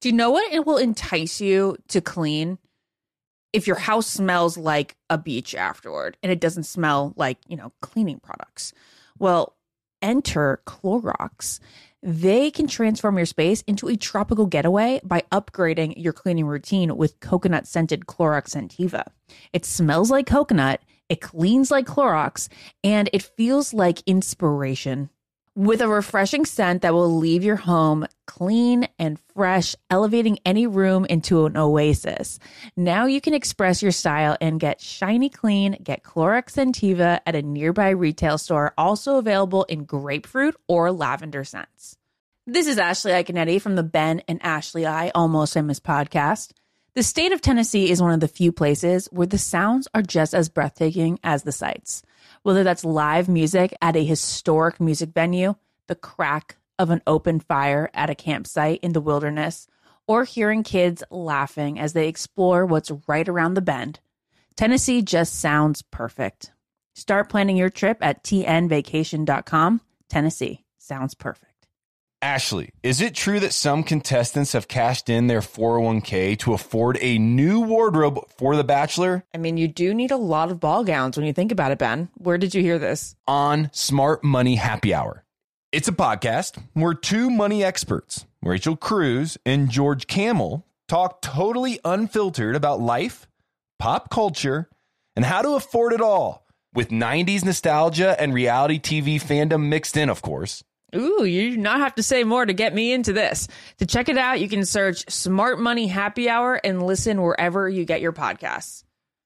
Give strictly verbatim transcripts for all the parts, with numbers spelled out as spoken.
Do you know what it will entice you to clean? If your house smells like a beach afterward and it doesn't smell like, you know, cleaning products. Well, enter Clorox. They can transform your space into a tropical getaway by upgrading your cleaning routine with coconut-scented Clorox Scentiva. It smells like coconut, it cleans like Clorox, and it feels like inspiration. With a refreshing scent that will leave your home clean and fresh, elevating any room into an oasis. Now you can express your style and get shiny clean. Get Clorox Scentiva at a nearby retail store, also available in grapefruit or lavender scents. This is Ashley Iconetti from the Ben and Ashley I Almost Famous podcast. The state of Tennessee is one of the few places where the sounds are just as breathtaking as the sights. Whether that's live music at a historic music venue, the crack of an open fire at a campsite in the wilderness, or hearing kids laughing as they explore what's right around the bend, Tennessee just sounds perfect. Start planning your trip at T N vacation dot com. Tennessee sounds perfect. Ashley, is it true that some contestants have cashed in their four oh one k to afford a new wardrobe for The Bachelor? I mean, you do need a lot of ball gowns when you think about it, Ben. Where did you hear this? On Smart Money Happy Hour. It's a podcast where two money experts, Rachel Cruz and George Camel, talk totally unfiltered about life, pop culture, and how to afford it all, with nineties nostalgia and reality T V fandom mixed in, of course. Ooh, you do not have to say more to get me into this. To check it out, you can search Smart Money Happy Hour and listen wherever you get your podcasts.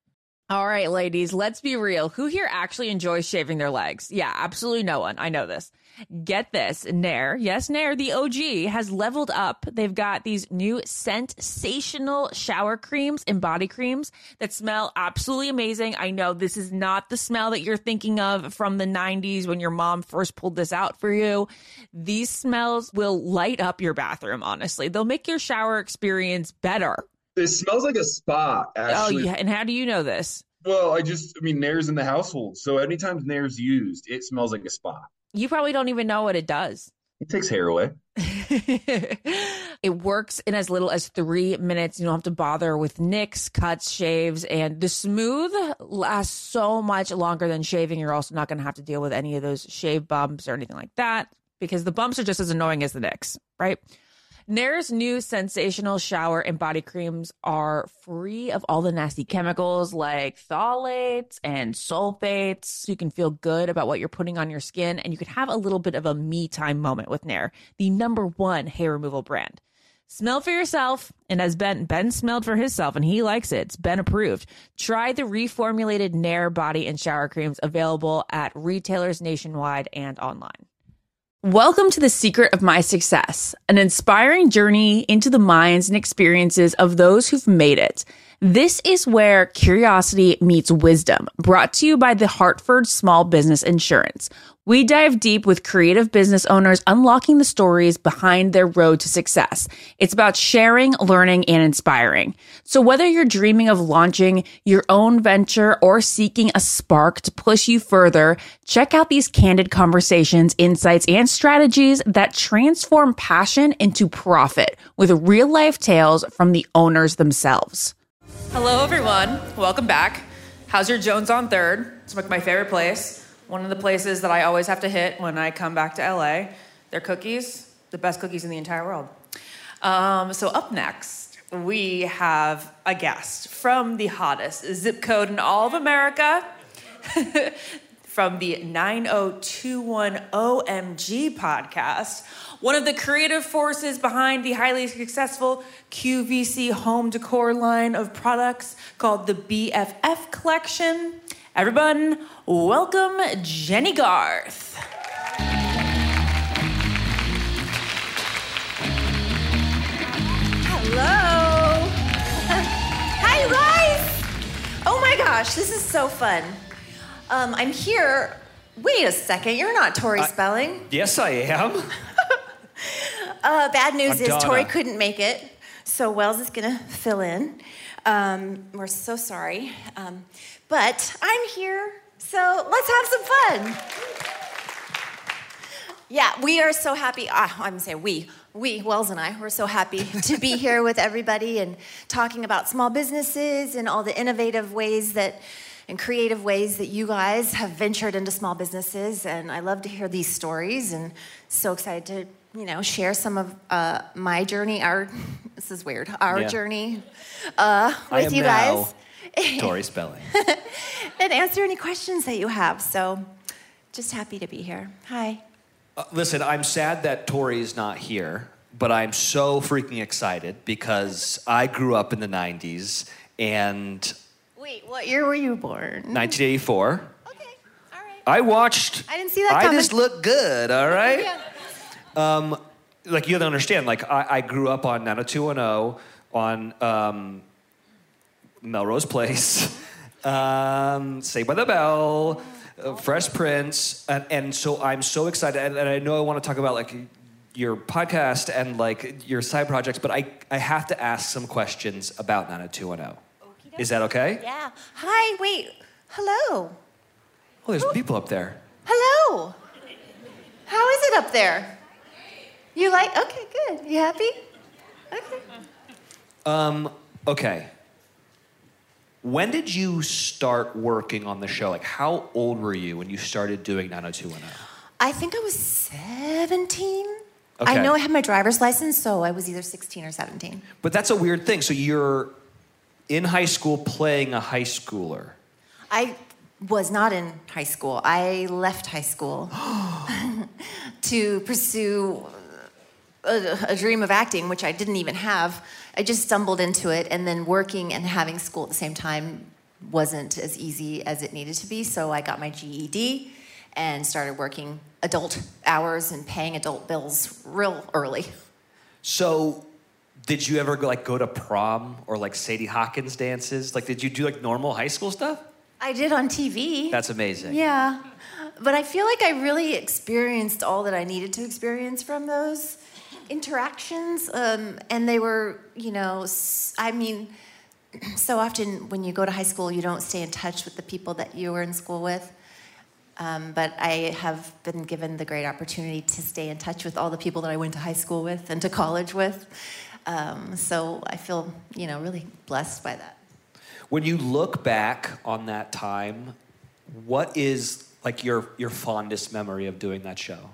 All right, ladies, let's be real. Who here actually enjoys shaving their legs? Yeah, absolutely no one. I know this. Get this. Nair, yes, Nair, the O G, has leveled up. They've got these new sensational shower creams and body creams that smell absolutely amazing. I know this is not the smell that you're thinking of from the nineties when your mom first pulled this out for you. These smells will light up your bathroom, honestly. They'll make your shower experience better. It smells like a spa, actually. Oh, yeah. And how do you know this? Well, I just, I mean, Nair's in the household. So anytime Nair's used, it smells like a spa. You probably don't even know what it does. It takes hair away. It works in as little as three minutes. You don't have to bother with nicks, cuts, shaves, and the smooth lasts so much longer than shaving. You're also not going to have to deal with any of those shave bumps or anything like that because the bumps are just as annoying as the nicks, right? Nair's new sensational shower and body creams are free of all the nasty chemicals like phthalates and sulfates. So you can feel good about what you're putting on your skin, and you can have a little bit of a me time moment with Nair, the number one hair removal brand. Smell for yourself, and as Ben Ben smelled for himself, and he likes it. It's Ben approved. Try the reformulated Nair body and shower creams available at retailers nationwide and online. Welcome to The Secret of My Success, an inspiring journey into the minds and experiences of those who've made it. This is where curiosity meets wisdom, brought to you by the Hartford Small Business Insurance. We dive deep with creative business owners unlocking the stories behind their road to success. It's about sharing, learning, and inspiring. So whether you're dreaming of launching your own venture or seeking a spark to push you further, check out these candid conversations, insights, and strategies that transform passion into profit with real-life tales from the owners themselves. Hello, everyone. Welcome back. How's your Jones on Third? It's like my favorite place. One of the places that I always have to hit when I come back to L A. Their cookies, the best cookies in the entire world. Um, so up next, we have a guest from the hottest zip code in all of America, from the nine oh two one O M G podcast, one of the creative forces behind the highly successful Q V C home decor line of products called the B F F Collection. Everyone, welcome Jennie Garth. Hello. Hi, you guys. Oh my gosh, this is so fun. Um, I'm here. Wait a second, you're not Tori uh, Spelling. Yes, I am. uh, bad news I'm is Donna. Tori couldn't make it, so Wells is gonna fill in. Um, we're so sorry. Um, but I'm here. So let's have some fun. Yeah, we are so happy. Ah, I'm going to say we. we, Wells and I, we're so happy to be here with everybody and talking about small businesses and all the innovative ways that and creative ways that you guys have ventured into small businesses. And I love to hear these stories and so excited to, you know, share some of uh, my journey, our, this is weird, our Yeah. journey uh, I with am you now guys. Tori Spelling. And answer any questions that you have. So just happy to be here. Hi. Uh, listen, I'm sad that Tori's not here, but I'm so freaking excited because I grew up in the nineties and Wait, what year were you born? nineteen eighty-four. Okay, all right. I watched. I didn't see that I coming. just look good, all right? Yeah. Um, like, you have to understand, like, I, I grew up on nine oh two one oh, on um, Melrose Place, um, Saved by the Bell, uh, Fresh Prince, and, and so I'm so excited, and, and I know I want to talk about, like, your podcast and, like, your side projects, but I, I have to ask some questions about nine oh two one oh. Is that okay? Yeah. Hi, wait. Hello. Oh, there's people up there. Hello. How is it up there? You like, okay, good. You happy? Okay. Um, okay. When did you start working on the show? Like, how old were you when you started doing nine oh two one oh? I think I was seventeen. Okay. I know I had my driver's license, so I was either sixteen or seventeen. But that's a weird thing. So you're in high school playing a high schooler. I was not in high school. I left high school to pursue a, a dream of acting, which I didn't even have. I just stumbled into it, and then working and having school at the same time wasn't as easy as it needed to be, so I got my G E D and started working adult hours and paying adult bills real early. So did you ever go, like, go to prom or, like, Sadie Hawkins dances? Like, did you do, like, normal high school stuff? I did on T V. That's amazing. Yeah. But I feel like I really experienced all that I needed to experience from those interactions. Um, and they were, you know, s- I mean, so often when you go to high school, you don't stay in touch with the people that you were in school with. Um, but I have been given the great opportunity to stay in touch with all the people that I went to high school with and to college with. Um, so I feel, you know, really blessed by that. When you look back on that time, what is, like, your your fondest memory of doing that show?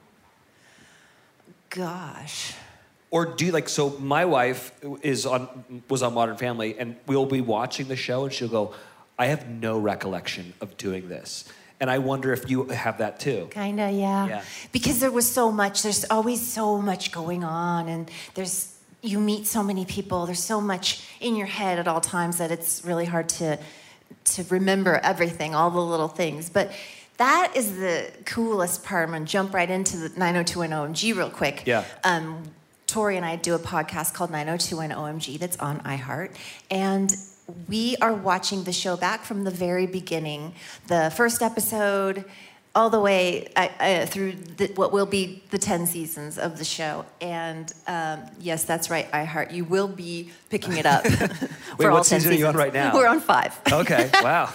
Gosh. Or do you, like, so my wife is on was on Modern Family, and we'll be watching the show, and she'll go, I have no recollection of doing this. And I wonder if you have that too. Kinda, yeah. Yeah. Because there was so much, there's always so much going on, and there's, you meet so many people, there's so much in your head at all times that it's really hard to to remember everything, all the little things. But that is the coolest part. I'm gonna jump right into the nine oh two one oh O M G real quick. Yeah. Um, Tori and I do a podcast called nine oh two one O M G that's on iHeart, and we are watching the show back from the very beginning, the first episode, all the way uh, uh, through the, what will be the ten seasons of the show. And um, yes, that's right, iHeart. You will be picking it up. for Wait, all what ten season are you on seasons. right now? We're on five. Okay, wow.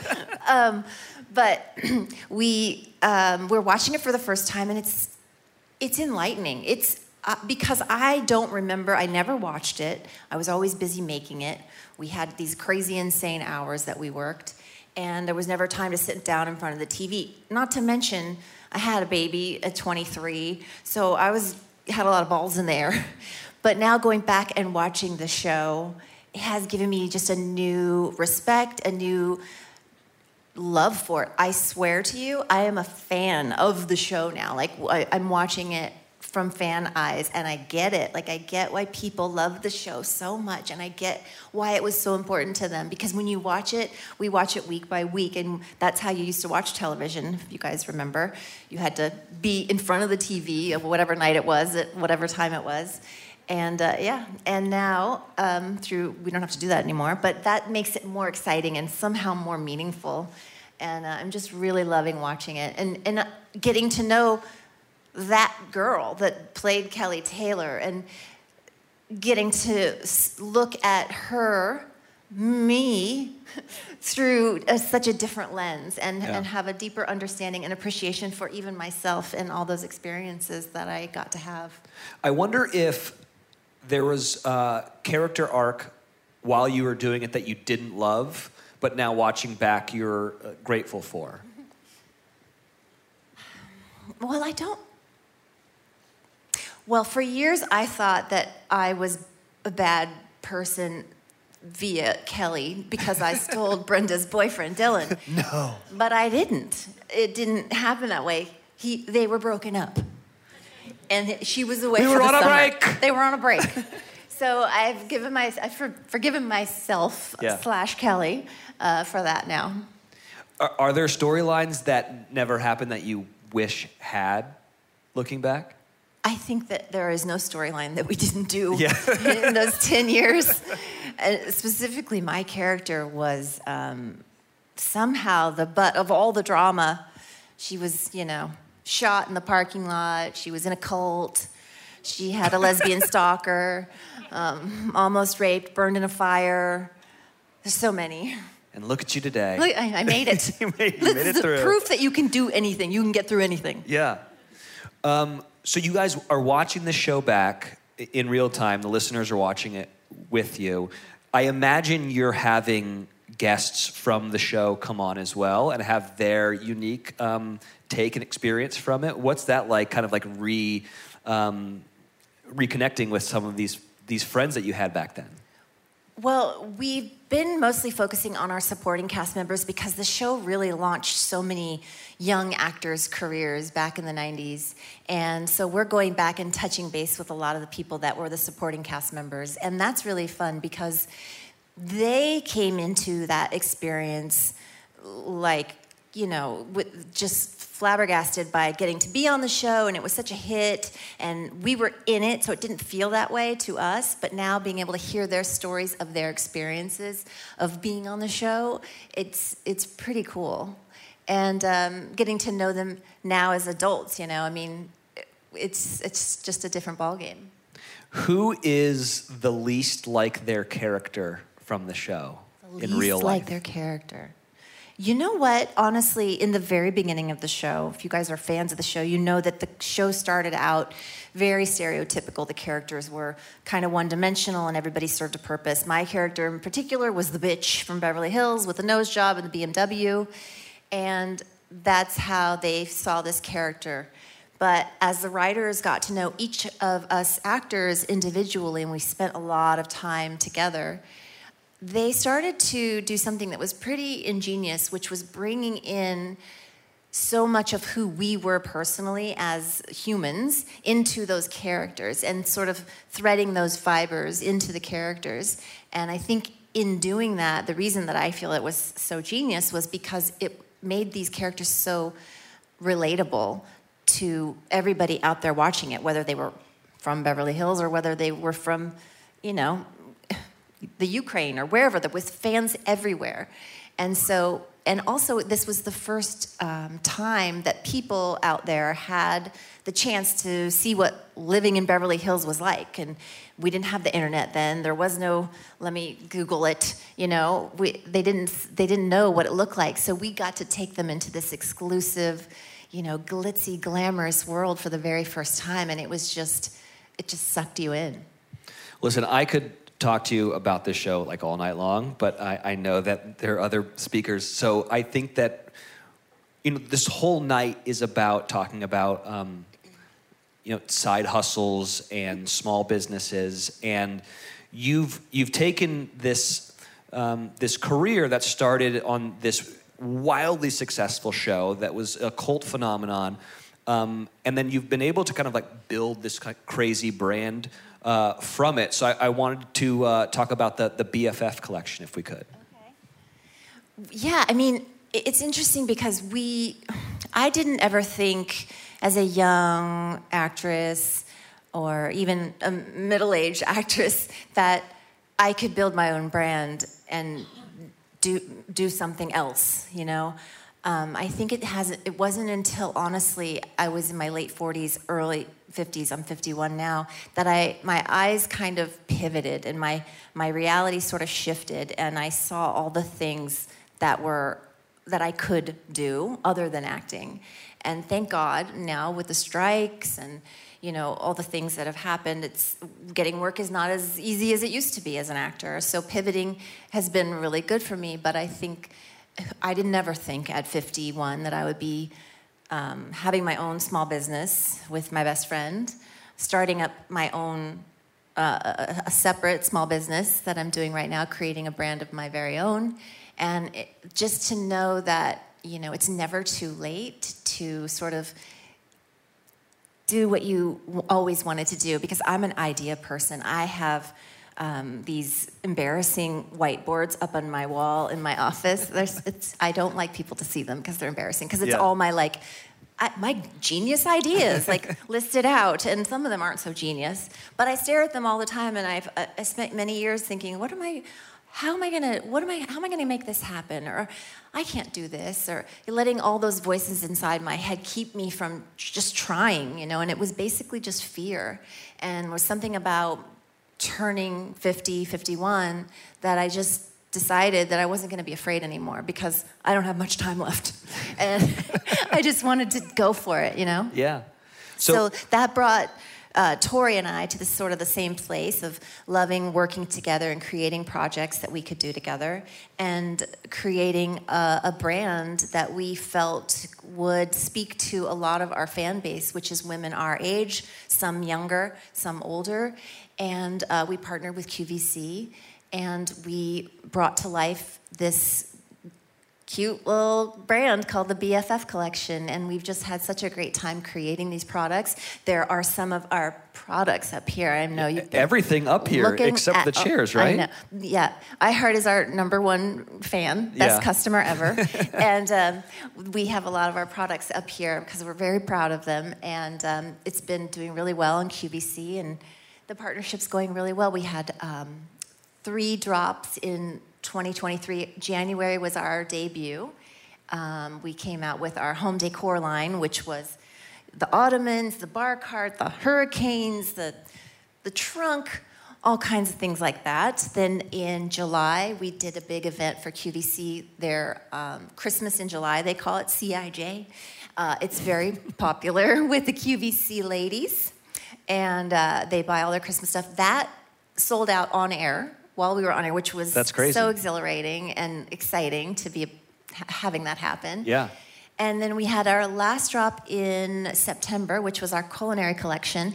um, but we um, we're watching it for the first time, and it's it's enlightening. It's uh, because I don't remember. I never watched it. I was always busy making it. We had these crazy, insane hours that we worked, and there was never time to sit down in front of the T V. Not to mention, I had a baby at twenty-three, so I was had a lot of balls in there. But now going back and watching the show, it has given me just a new respect, a new love for it. I swear to you, I am a fan of the show now. Like, I, I'm watching it from fan eyes, and I get it. Like, I get why people love the show so much, and I get why it was so important to them. Because when you watch it, we watch it week by week, and that's how you used to watch television, if you guys remember. You had to be in front of the T V of whatever night it was, at whatever time it was. And uh, yeah, and now um, through, we don't have to do that anymore, but that makes it more exciting and somehow more meaningful. And uh, I'm just really loving watching it and, and uh, getting to know that girl that played Kelly Taylor and getting to look at her me through a, such a different lens and, Yeah. and have a deeper understanding and appreciation for even myself and all those experiences that I got to have. I wonder if there was a character arc while you were doing it that you didn't love, but now watching back you're uh, grateful for. Well, I don't. Well, for years I thought that I was a bad person via Kelly because I stole Brenda's boyfriend, Dylan. No. But I didn't. It didn't happen that way. He, they were broken up. And she was away We for were the on a summer. break. They were on a break. So I've given my, I've for, forgiven myself Yeah. slash Kelly uh, for that now. Are, are there storylines that never happened that you wish had, looking back? I think that there is no storyline that we didn't do Yeah. in those ten years. Uh, specifically, my character was um, somehow the butt of all the drama. She was, you know, shot in the parking lot. She was in a cult. She had a lesbian stalker, um, almost raped, burned in a fire. There's so many. And look at you today. Look, I, I made it. you made, you This made is it through. proof that you can do anything. You can get through anything. Yeah. Um, so you guys are watching the show back in real time. The listeners are watching it with you. I imagine you're having guests from the show come on as well and have their unique um, take and experience from it. What's that like, kind of like re um, reconnecting with some of these these friends that you had back then? Well, we've been mostly focusing on our supporting cast members because the show really launched so many young actors' careers back in the nineties. And so we're going back and touching base with a lot of the people that were the supporting cast members. And that's really fun because they came into that experience like, you know, with just flabbergasted by getting to be on the show, and it was such a hit, and we were in it, so it didn't feel that way to us. But now being able to hear their stories of their experiences of being on the show, it's it's pretty cool. And um, getting to know them now as adults, you know, I mean, it's it's just a different ballgame. Who is the least like their character from the show The in real least life? like their character. You know what? Honestly, in the very beginning of the show, if you guys are fans of the show, you know that the show started out very stereotypical. The characters were kind of one-dimensional and everybody served a purpose. My character in particular was the bitch from Beverly Hills with a nose job and the B M W. And that's how they saw this character. But as the writers got to know each of us actors individually, and we spent a lot of time together, they started to do something that was pretty ingenious, which was bringing in so much of who we were personally as humans into those characters and sort of threading those fibers into the characters. And I think in doing that, the reason that I feel it was so genius was because it made these characters so relatable to everybody out there watching it, whether they were from Beverly Hills or whether they were from, you know, the Ukraine or wherever, with fans everywhere. And so, and also this was the first um, time that people out there had the chance to see what living in Beverly Hills was like. And we didn't have the internet then. There was no, let me Google it, you know. We, they didn't, they didn't know what it looked like. So we got to take them into this exclusive, you know, glitzy, glamorous world for the very first time. And it was just, it just sucked you in. Listen, I could talk to you about this show like all night long, but I, I know that there are other speakers. So I think that, you know, this whole night is about talking about, um, you know, side hustles and small businesses. And you've you've taken this um, this career that started on this wildly successful show that was a cult phenomenon, um, and then you've been able to kind of like build this kind of crazy brand Uh, from it. So I, I wanted to uh, talk about the, the B F F collection, if we could. Okay. Yeah, I mean, it's interesting because we, I didn't ever think as a young actress or even a middle-aged actress that I could build my own brand and do do something else, you know? Um, I think it hasn't. It wasn't until honestly I was in my late forties, early fifties. I'm fifty-one now. That I my eyes kind of pivoted and my my reality sort of shifted, and I saw all the things that were that I could do other than acting. And thank God now with the strikes and you know all the things that have happened, it's getting work is not as easy as it used to be as an actor. So pivoting has been really good for me. But I think. I did never think at fifty-one that I would be um, having my own small business with my best friend, starting up my own, uh, a separate small business that I'm doing right now, creating a brand of my very own. And it, just to know that, you know, it's never too late to sort of do what you always wanted to do, because I'm an idea person. I have... Um, these embarrassing whiteboards up on my wall in my office. There's, it's, I don't like people to see them because they're embarrassing. Because it's Yeah. all my like, I, my genius ideas, like listed out, and some of them aren't so genius. But I stare at them all the time, and I've uh, I spent many years thinking, what am I? How am I gonna? What am I? How am I gonna make this happen? Or I can't do this. Or letting all those voices inside my head keep me from just trying, you know. And it was basically just fear, and was something about turning fifty, fifty-one, that I just decided that I wasn't going to be afraid anymore because I don't have much time left. And I just wanted to go for it, you know? Yeah. So, so that brought uh, Tori and I to this sort of the same place of loving working together and creating projects that we could do together and creating a, a brand that we felt would speak to a lot of our fan base, which is women our age, some younger, some older. And uh, we partnered with Q V C, and we brought to life this cute little brand called the B F F Collection, and we've just had such a great time creating these products. There are some of our products up here. I know you. Everything up here except at, the chairs, oh, right? I know. Yeah, iHeart is our number one fan, best Yeah. customer ever, and um, we have a lot of our products up here because we're very proud of them, and um, it's been doing really well on Q V C, and the partnership's going really well. We had um, three drops in twenty twenty-three. January was our debut. Um, we came out with our home decor line, which was the ottomans, the bar cart, the hurricanes, the the trunk, all kinds of things like that. Then in July, we did a big event for Q V C, their um, Christmas in July, they call it C I J. Uh, it's very popular with the Q V C ladies, and uh, they buy all their Christmas stuff. That sold out on air while we were on air, which was That's crazy. So exhilarating and exciting to be ha- having that happen. Yeah. And then we had our last drop in September, which was our culinary collection.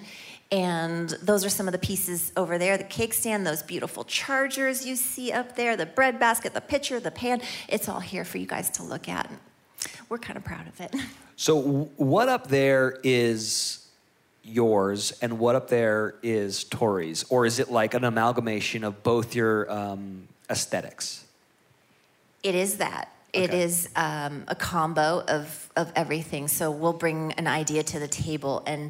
And those are some of the pieces over there. The cake stand, those beautiful chargers you see up there, the bread basket, the pitcher, the pan. It's all here for you guys to look at. We're kind of proud of it. So w- what up there is yours and what up there is Tori's? Or is it like an amalgamation of both your um, aesthetics? It is that. It Okay. is um, a combo of, of everything. So we'll bring an idea to the table, and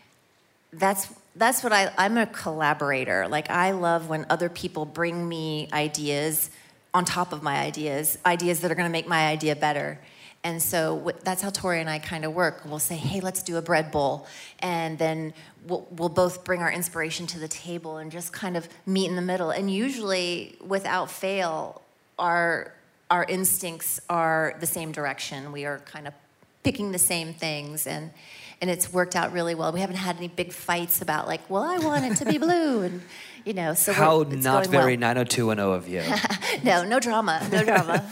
that's that's what I, I'm a collaborator. Like, I love when other people bring me ideas on top of my ideas, ideas that are going to make my idea better. And so w- that's how Tori and I kind of work. We'll say, hey, let's do a bread bowl. And then we'll, we'll both bring our inspiration to the table and just kind of meet in the middle. And usually, without fail, our our instincts are the same direction. We are kind of picking the same things, and and it's worked out really well. We haven't had any big fights about like, well, I want it to be blue, and you know. So How we're, it's not going very well. nine oh two one oh of you. No, no drama, no drama.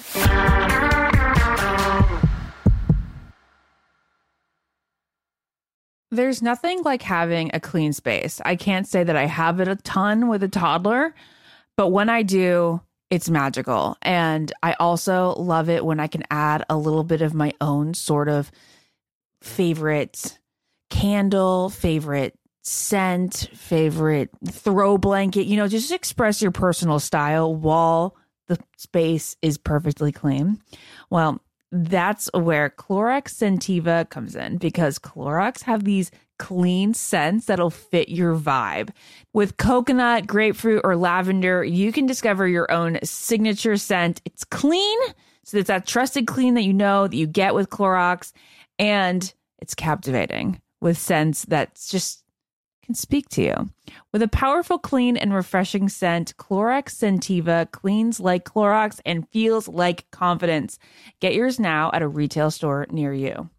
There's nothing like having a clean space. I can't say that I have it a ton with a toddler, but when I do, it's magical. And I also love it when I can add a little bit of my own sort of favorite candle, favorite scent, favorite throw blanket, you know, just express your personal style while the space is perfectly clean. Well, that's where Clorox Scentiva comes in, because Clorox have these clean scents that'll fit your vibe. With coconut, grapefruit, or lavender, you can discover your own signature scent. It's clean, So it's that trusted clean that you know that you get with Clorox, and it's captivating with scents that just can speak to you. With a powerful, clean, and refreshing scent, Clorox Scentiva cleans like Clorox and feels like confidence. Get yours now at a retail store near you.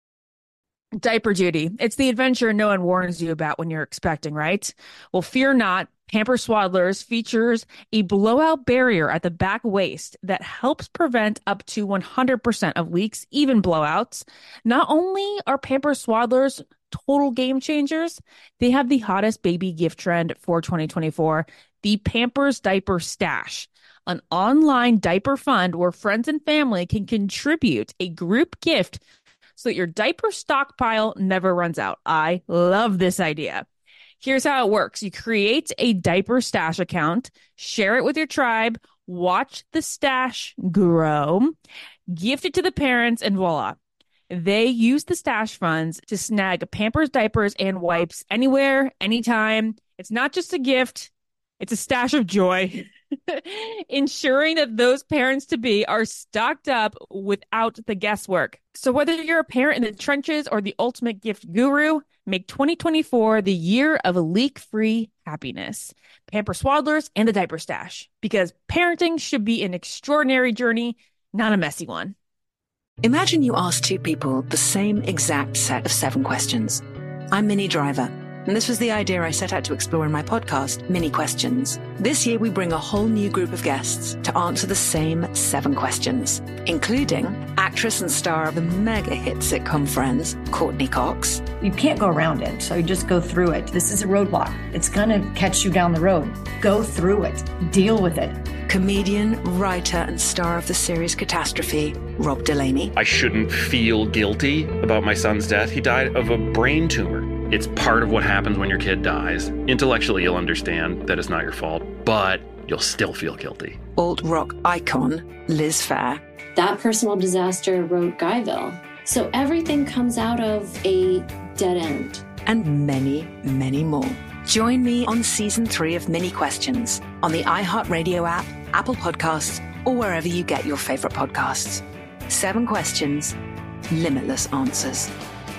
Diaper duty. It's the adventure no one warns you about when you're expecting, right? Well, fear not. Pampers Swaddlers features a blowout barrier at the back waist that helps prevent up to one hundred percent of leaks, even blowouts. Not only are Pampers Swaddlers total game changers, they have the hottest baby gift trend for twenty twenty-four, the Pampers Diaper Stash, an online diaper fund where friends and family can contribute a group gift so that your diaper stockpile never runs out. I love this idea. Here's how it works. You create a diaper stash account, share it with your tribe, watch the stash grow, gift it to the parents, and voila. They use the stash funds to snag Pampers diapers and wipes anywhere, anytime. It's not just a gift. It's a stash of joy, ensuring that those parents-to-be are stocked up without the guesswork. So whether you're a parent in the trenches or the ultimate gift guru, make twenty twenty-four the year of leak-free happiness. Pampers Swaddlers and the Diaper Stash, because parenting should be an extraordinary journey, not a messy one. Imagine you ask two people the same exact set of seven questions. I'm Minnie Driver, and this was the idea I set out to explore in my podcast, Mini Questions. This year, we bring a whole new group of guests to answer the same seven questions, including actress and star of the mega hit sitcom Friends, Courtney Cox. You can't go around it, so you just go through it. This is a roadblock. It's going to catch you down the road. Go through it. Deal with it. Comedian, writer, and star of the series Catastrophe, Rob Delaney. I shouldn't feel guilty about my son's death. He died of a brain tumor. It's part of what happens when your kid dies. Intellectually, you'll understand that it's not your fault, but you'll still feel guilty. Alt-rock icon, Liz Phair. That personal disaster wrote Guyville. So everything comes out of a dead end. And many, many more. Join me on season three of Mini Questions on the iHeartRadio app, Apple Podcasts, or wherever you get your favorite podcasts. Seven questions, limitless answers.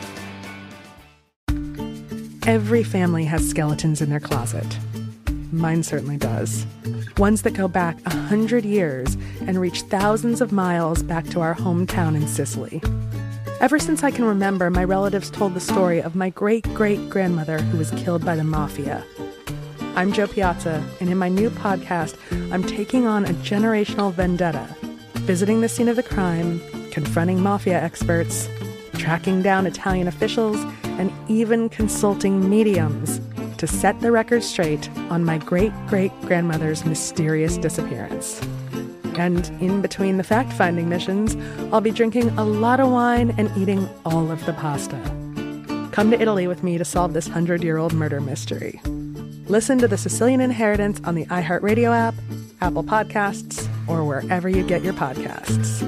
Every family has skeletons in their closet. Mine certainly does. Ones that go back a hundred years and reach thousands of miles back to our hometown in Sicily. Ever since I can remember, my relatives told the story of my great-great-grandmother who was killed by the mafia. I'm Jo Piazza, and in my new podcast, I'm taking on a generational vendetta, visiting the scene of the crime, confronting mafia experts, tracking down Italian officials, and even consulting mediums to set the record straight on my great-great-grandmother's mysterious disappearance. And in between the fact-finding missions, I'll be drinking a lot of wine and eating all of the pasta. Come to Italy with me to solve this hundred-year-old murder mystery. Listen to The Sicilian Inheritance on the iHeartRadio app, Apple Podcasts, or wherever you get your podcasts.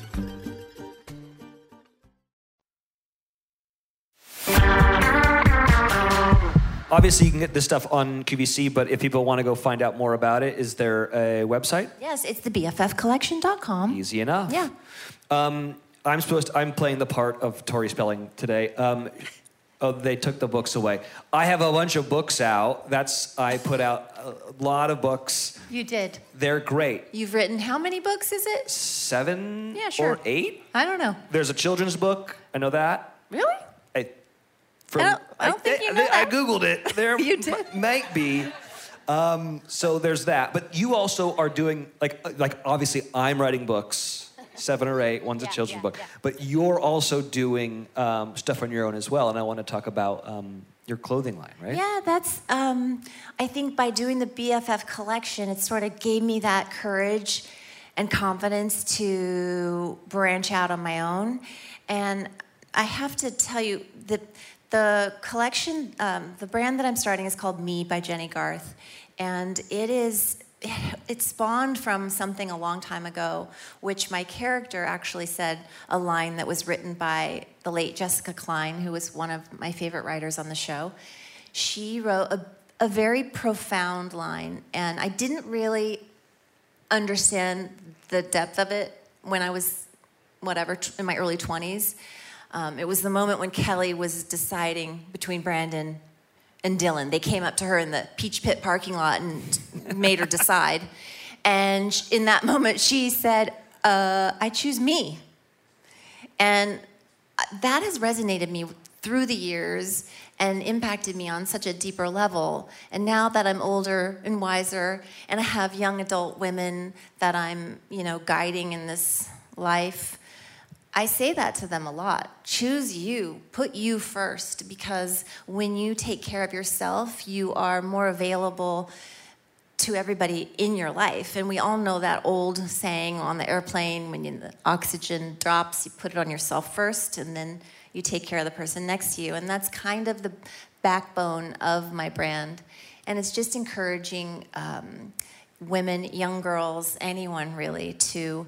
Obviously, you can get this stuff on Q V C, but if people want to go find out more about it, is there a website? Yes, it's the B F F collection dot com. Easy enough. Yeah. Um, I'm supposed to, I'm playing the part of Tori Spelling today. Um, oh, they took the books away. I have a bunch of books out. That's, I put out a lot of books. You did. They're great. You've written how many books is it? Seven Yeah, sure. or eight? I don't know. There's a children's book. I know that. Really? I, from, I don't, I don't think I, you know I that. Googled it. There You did? m- might be. Um, so there's that. But you also are doing, like, like obviously I'm writing books, seven or eight. One's Yeah, a children's yeah, book. yeah. But you're also doing um, stuff on your own as well. And I want to talk about um, your clothing line, right? Yeah, that's, um, I think by doing the B F F collection, it sort of gave me that courage and confidence to branch out on my own. And I have to tell you that the collection, um, the brand that I'm starting is called Me by Jenny Garth. And it is, it spawned from something a long time ago, which my character actually said a line that was written by the late Jessica Klein, who was one of my favorite writers on the show. She wrote a, a very profound line, and I didn't really understand the depth of it when I was, whatever, t- in my early twenties. Um, it was the moment when Kelly was deciding between Brandon and Dylan. They came up to her in the Peach Pit parking lot and made her decide. And in that moment, she said, uh, I choose me. And that has resonated me through the years and impacted me on such a deeper level. And now that I'm older and wiser, and I have young adult women that I'm, you know, guiding in this life, I say that to them a lot. Choose you. Put you first, because when you take care of yourself, you are more available to everybody in your life. And we all know that old saying on the airplane, when you, the oxygen drops, you put it on yourself first, and then you take care of the person next to you. And that's kind of the backbone of my brand. And it's just encouraging um, women, young girls, anyone really, to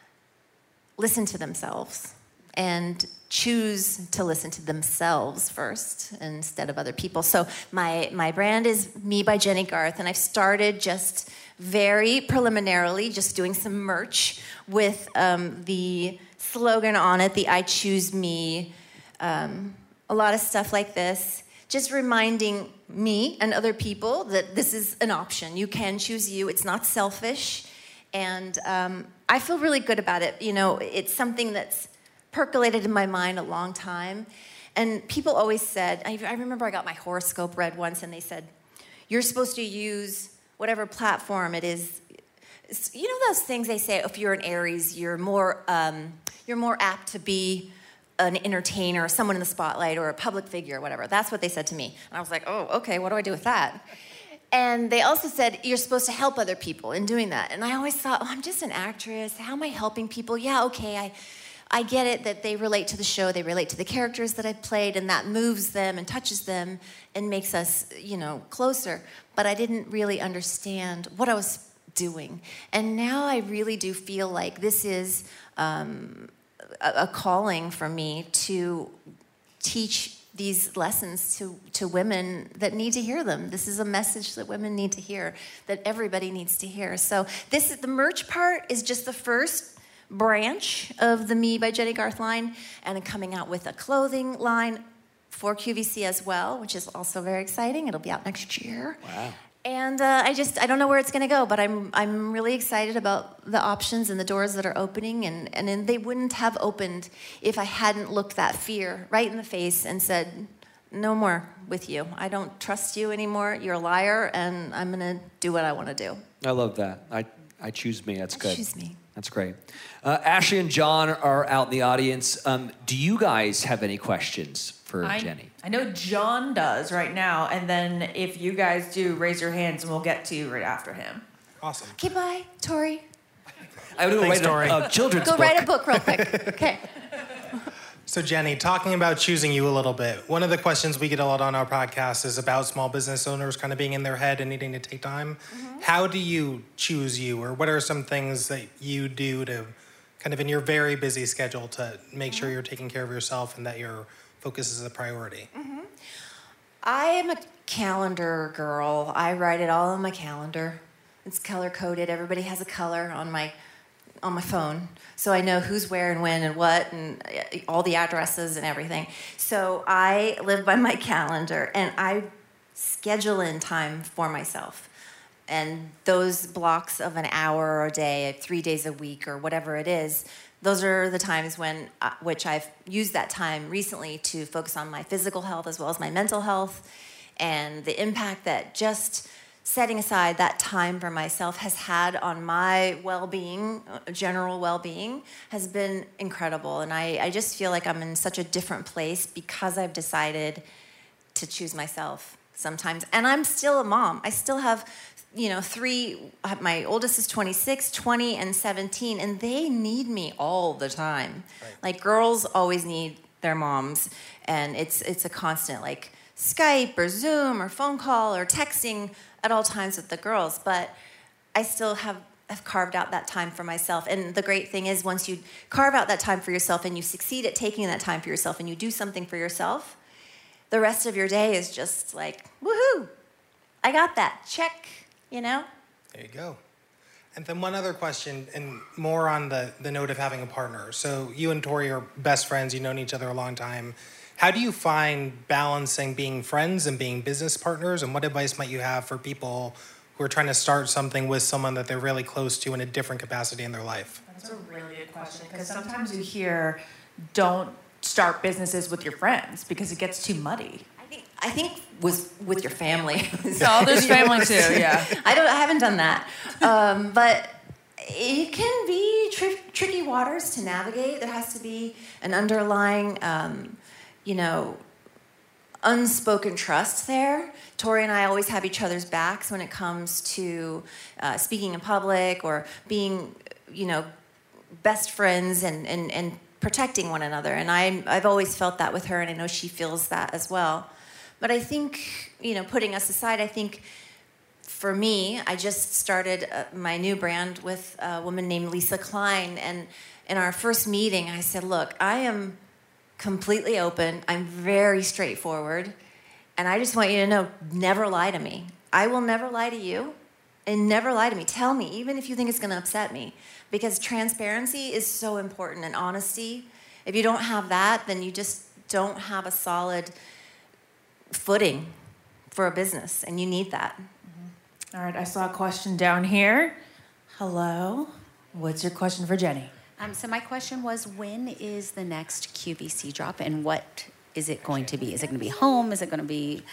listen to themselves and choose to listen to themselves first instead of other people. So my my brand is Me by Jennie Garth, and I've started just very preliminarily just doing some merch with um, the slogan on it, the I Choose Me, um, a lot of stuff like this, just reminding me and other people that this is an option. You can choose you. It's not selfish. And um, I feel really good about it. You know, it's something that's percolated in my mind a long time. And people always said, I, I remember I got my horoscope read once, and they said, you're supposed to use whatever platform it is. You know those things they say, if you're an Aries, you're more um, you're more apt to be an entertainer, someone in the spotlight, or a public figure, or whatever. That's what they said to me. And I was like, oh, okay, what do I do with that? And they also said, you're supposed to help other people in doing that. And I always thought, oh, I'm just an actress. How am I helping people? Yeah, okay, I, I get it that they relate to the show. They relate to the characters that I played, and that moves them and touches them and makes us, you know, closer. But I didn't really understand what I was doing. And now I really do feel like this is um, a, a calling for me to teach these lessons to, to women that need to hear them. This is a message that women need to hear, that everybody needs to hear. So this is the merch part is just the first branch of the Me by Jennie Garth line, and I'm coming out with a clothing line for Q V C as well, which is also very exciting. It'll be out next year. Wow. And uh, I just, I don't know where it's going to go, but I'm I'm really excited about the options and the doors that are opening. And, and then they wouldn't have opened if I hadn't looked that fear right in the face and said, no more with you. I don't trust you anymore. You're a liar, and I'm going to do what I want to do. I love that. I, I choose me. That's I good. choose me. That's great. Uh, Ashley and John are out in the audience. Um, do you guys have any questions for I, Jennie? I know John does right now, and then if you guys do, raise your hands, and we'll get to you right after him. Awesome. Okay, bye, Tori. I would Thanks, write Tori. a, a children's Go book. write a book real quick. Okay. So Jennie, talking about choosing you a little bit, one of the questions we get a lot on our podcast is about small business owners kind of being in their head and needing to take time. Mm-hmm. How do you choose you, or what are some things that you do to kind of in your very busy schedule to make mm-hmm. sure you're taking care of yourself and that your focus is a priority? Mm-hmm. I am a calendar girl. I write it all on my calendar. It's color coded. Everybody has a color on my on my phone, so I know who's where and when and what, and all the addresses and everything. So I live by my calendar, and I schedule in time for myself. And those blocks of an hour a day, three days a week, or whatever it is, those are the times when, uh, which I've used that time recently to focus on my physical health as well as my mental health, and the impact that just setting aside that time for myself has had on my well-being, general well-being, has been incredible. And I, I just feel like I'm in such a different place because I've decided to choose myself sometimes. And I'm still a mom. I still have, you know, three, my oldest is twenty-six, twenty, and seventeen, and they need me all the time. Right. Like, girls always need their moms, and it's it's a constant, like, Skype or Zoom or phone call or texting at all times with the girls, but I still have, have carved out that time for myself. And the great thing is, once you carve out that time for yourself and you succeed at taking that time for yourself and you do something for yourself, the rest of your day is just like, woohoo, I got that, check, you know? There you go. And then one other question, and more on the, the note of having a partner. So you and Tori are best friends. You've known each other a long time. How do you find balancing being friends and being business partners? And what advice might you have for people who are trying to start something with someone that they're really close to in a different capacity in their life? That's a really good question, because sometimes you hear, don't start businesses with your friends because it gets too muddy. I think with with your family. Oh, there's family too, yeah. I don't. I haven't done that, um, but it can be tri- tricky waters to navigate. There has to be an underlying, um, you know, unspoken trust there. Tori and I always have each other's backs when it comes to uh, speaking in public or being, you know, best friends and and and protecting one another. And I I've always felt that with her, and I know she feels that as well. But I think, you know, putting us aside, I think for me, I just started uh, my new brand with a woman named Lisa Klein. And in our first meeting, I said, look, I am completely open. I'm very straightforward. And I just want you to know, never lie to me. I will never lie to you, and never lie to me. Tell me, even if you think it's going to upset me. Because transparency is so important, and honesty. If you don't have that, then you just don't have a solid footing for a business, and you need that. Mm-hmm. All right, I saw a question down here. Hello, what's your question for Jenny? Um, so my question was, when is the next Q V C drop, and what is it going to be? Is it going to be home? Is it going to be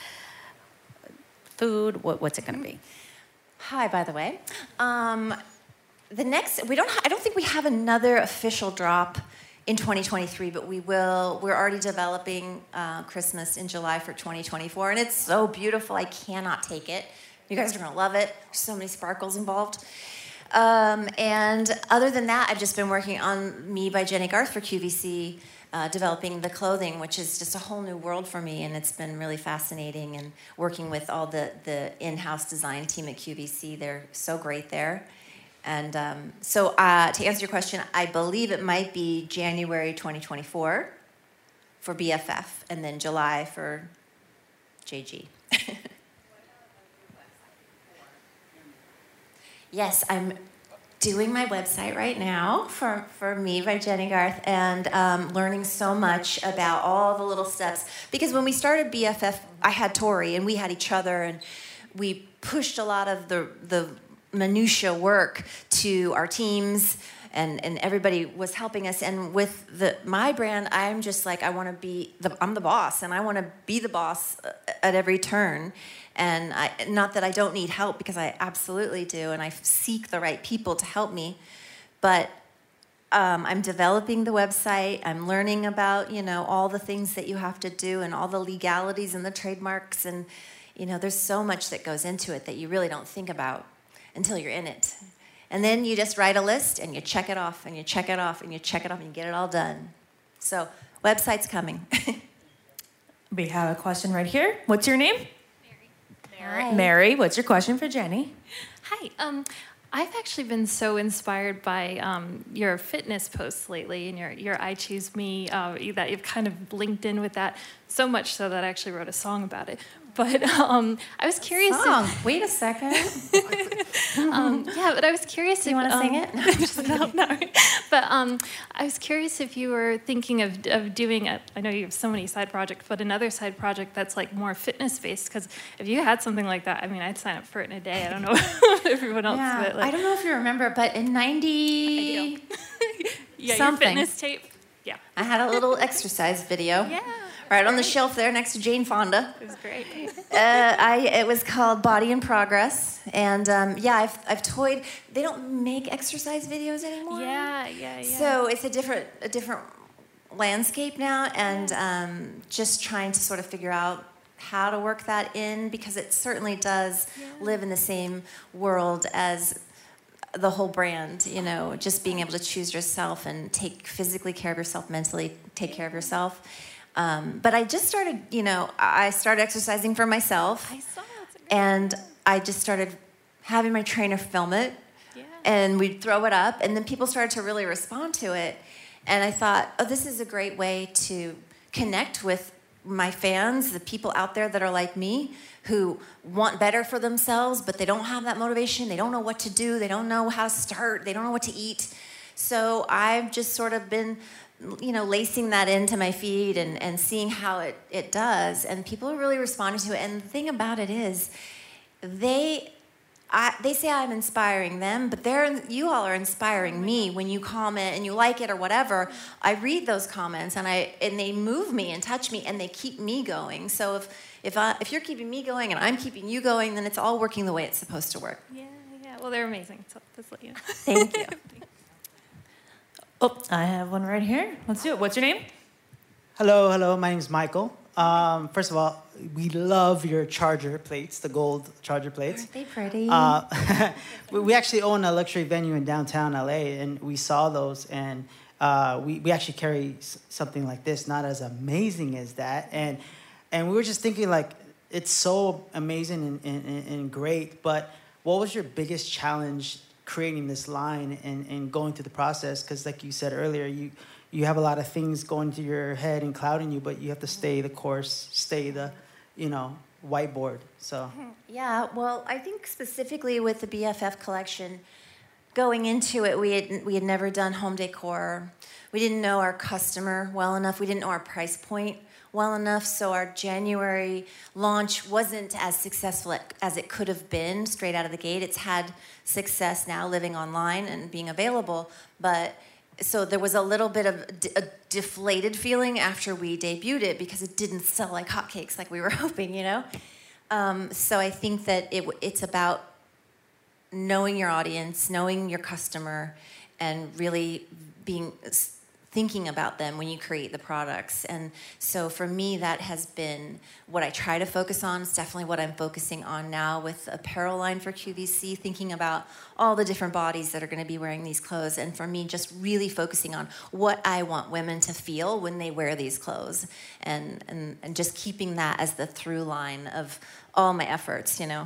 food? What, what's it going to be? Hi, by the way. Um, the next, we don't. Ha- I don't think we have another official drop in twenty twenty-three, but we will. We're already developing uh, Christmas in July for twenty twenty-four, and it's so beautiful. I cannot take it. You guys are gonna love it. There's so many sparkles involved. Um, and other than that, I've just been working on Me by Jennie Garth for Q V C, uh, developing the clothing, which is just a whole new world for me, and it's been really fascinating. And working with all the the in-house design team at Q V C, they're so great there. And um, so uh, to answer your question, I believe it might be January twenty twenty-four for B F F, and then July for J G. Yes, I'm doing my website right now for, for Me by Jennie Garth, and um, learning so much about all the little steps. Because when we started B F F, I had Tori, and we had each other, and we pushed a lot of the the minutia work to our teams, and, and everybody was helping us. And with the my brand, I'm just like, I want to be the I'm the boss, and I want to be the boss at every turn. And I, not that I don't need help, because I absolutely do, and I seek the right people to help me. But um, I'm developing the website. I'm learning about, you know, all the things that you have to do, and all the legalities and the trademarks, and you know, there's so much that goes into it that you really don't think about until you're in it. And then you just write a list, and you check it off, and you check it off, and you check it off, and you get it all done. So, website's coming. We have a question right here. What's your name? Mary. Hi. Mary, what's your question for Jenny? Hi. Um, I've actually been so inspired by um, your fitness posts lately, and your, your I Choose Me, uh, that you've kind of linked in with that, so much so that I actually wrote a song about it. But um, I was curious. Song. If, Wait a second. um, yeah, but I was curious. Do you if, want to um, sing it? no, no. But um, I was curious if you were thinking of of doing a. I know you have so many side projects, but another side project that's like more fitness based. Because if you had something like that, I mean, I'd sign up for it in a day. I don't know if everyone else. Yeah, but like, I don't know if you remember, but in ninety yeah, something, your fitness tape. Yeah, I had a little exercise video. Yeah. Right on the shelf there next to Jane Fonda. It was great. uh, I it was called Body in Progress, and um, yeah, I've I've toyed. They don't make exercise videos anymore. Yeah, yeah, yeah. So it's a different a different landscape now, and um, just trying to sort of figure out how to work that in, because it certainly does yeah. live in the same world as the whole brand, you know, just being able to choose yourself and take physically care of yourself, mentally take care of yourself. Um, but I just started, you know, I started exercising for myself. I saw it. And I just started having my trainer film it. Yeah. And we'd throw it up. And then people started to really respond to it. And I thought, oh, this is a great way to connect with my fans, the people out there that are like me, who want better for themselves, but they don't have that motivation. They don't know what to do. They don't know how to start. They don't know what to eat. So I've just sort of been, you know, lacing that into my feed and, and seeing how it, it does. And people are really responding to it. And the thing about it is, they... I, they say I'm inspiring them, but they're you all are inspiring me when you comment and you like it or whatever. I read those comments and I and they move me and touch me and they keep me going. So if if I, if you're keeping me going and I'm keeping you going, then it's all working the way it's supposed to work. Yeah, yeah. Well, they're amazing. So just let you know. Thank you. Oh, I have one right here. Let's do it. What's your name? Hello, hello. My name's Michael. Um, first of all, we love your charger plates, the gold charger plates. Aren't they pretty? Uh, we actually own a luxury venue in downtown L A, and we saw those, and uh, we, we actually carry something like this, not as amazing as that. And and we were just thinking, like, it's so amazing and, and, and great, but what was your biggest challenge creating this line and, and going through the process? Because like you said earlier, you... you have a lot of things going to your head and clouding you, but you have to stay the course, stay the, you know, whiteboard. So yeah, well, I think specifically with the B F F collection, going into it, we had we had never done home decor. We didn't know our customer well enough. We didn't know our price point well enough. So our January launch wasn't as successful as it could have been straight out of the gate. It's had success now living online and being available, but so there was a little bit of a deflated feeling after we debuted it because it didn't sell like hotcakes like we were hoping, you know? Um, so I think that it, it's about knowing your audience, knowing your customer, and really being thinking about them when you create the products. And so for me, that has been what I try to focus on. It's definitely what I'm focusing on now with apparel line for Q V C, thinking about all the different bodies that are going to be wearing these clothes. And for me, just really focusing on what I want women to feel when they wear these clothes. And, and, and just keeping that as the through line of all my efforts, you know.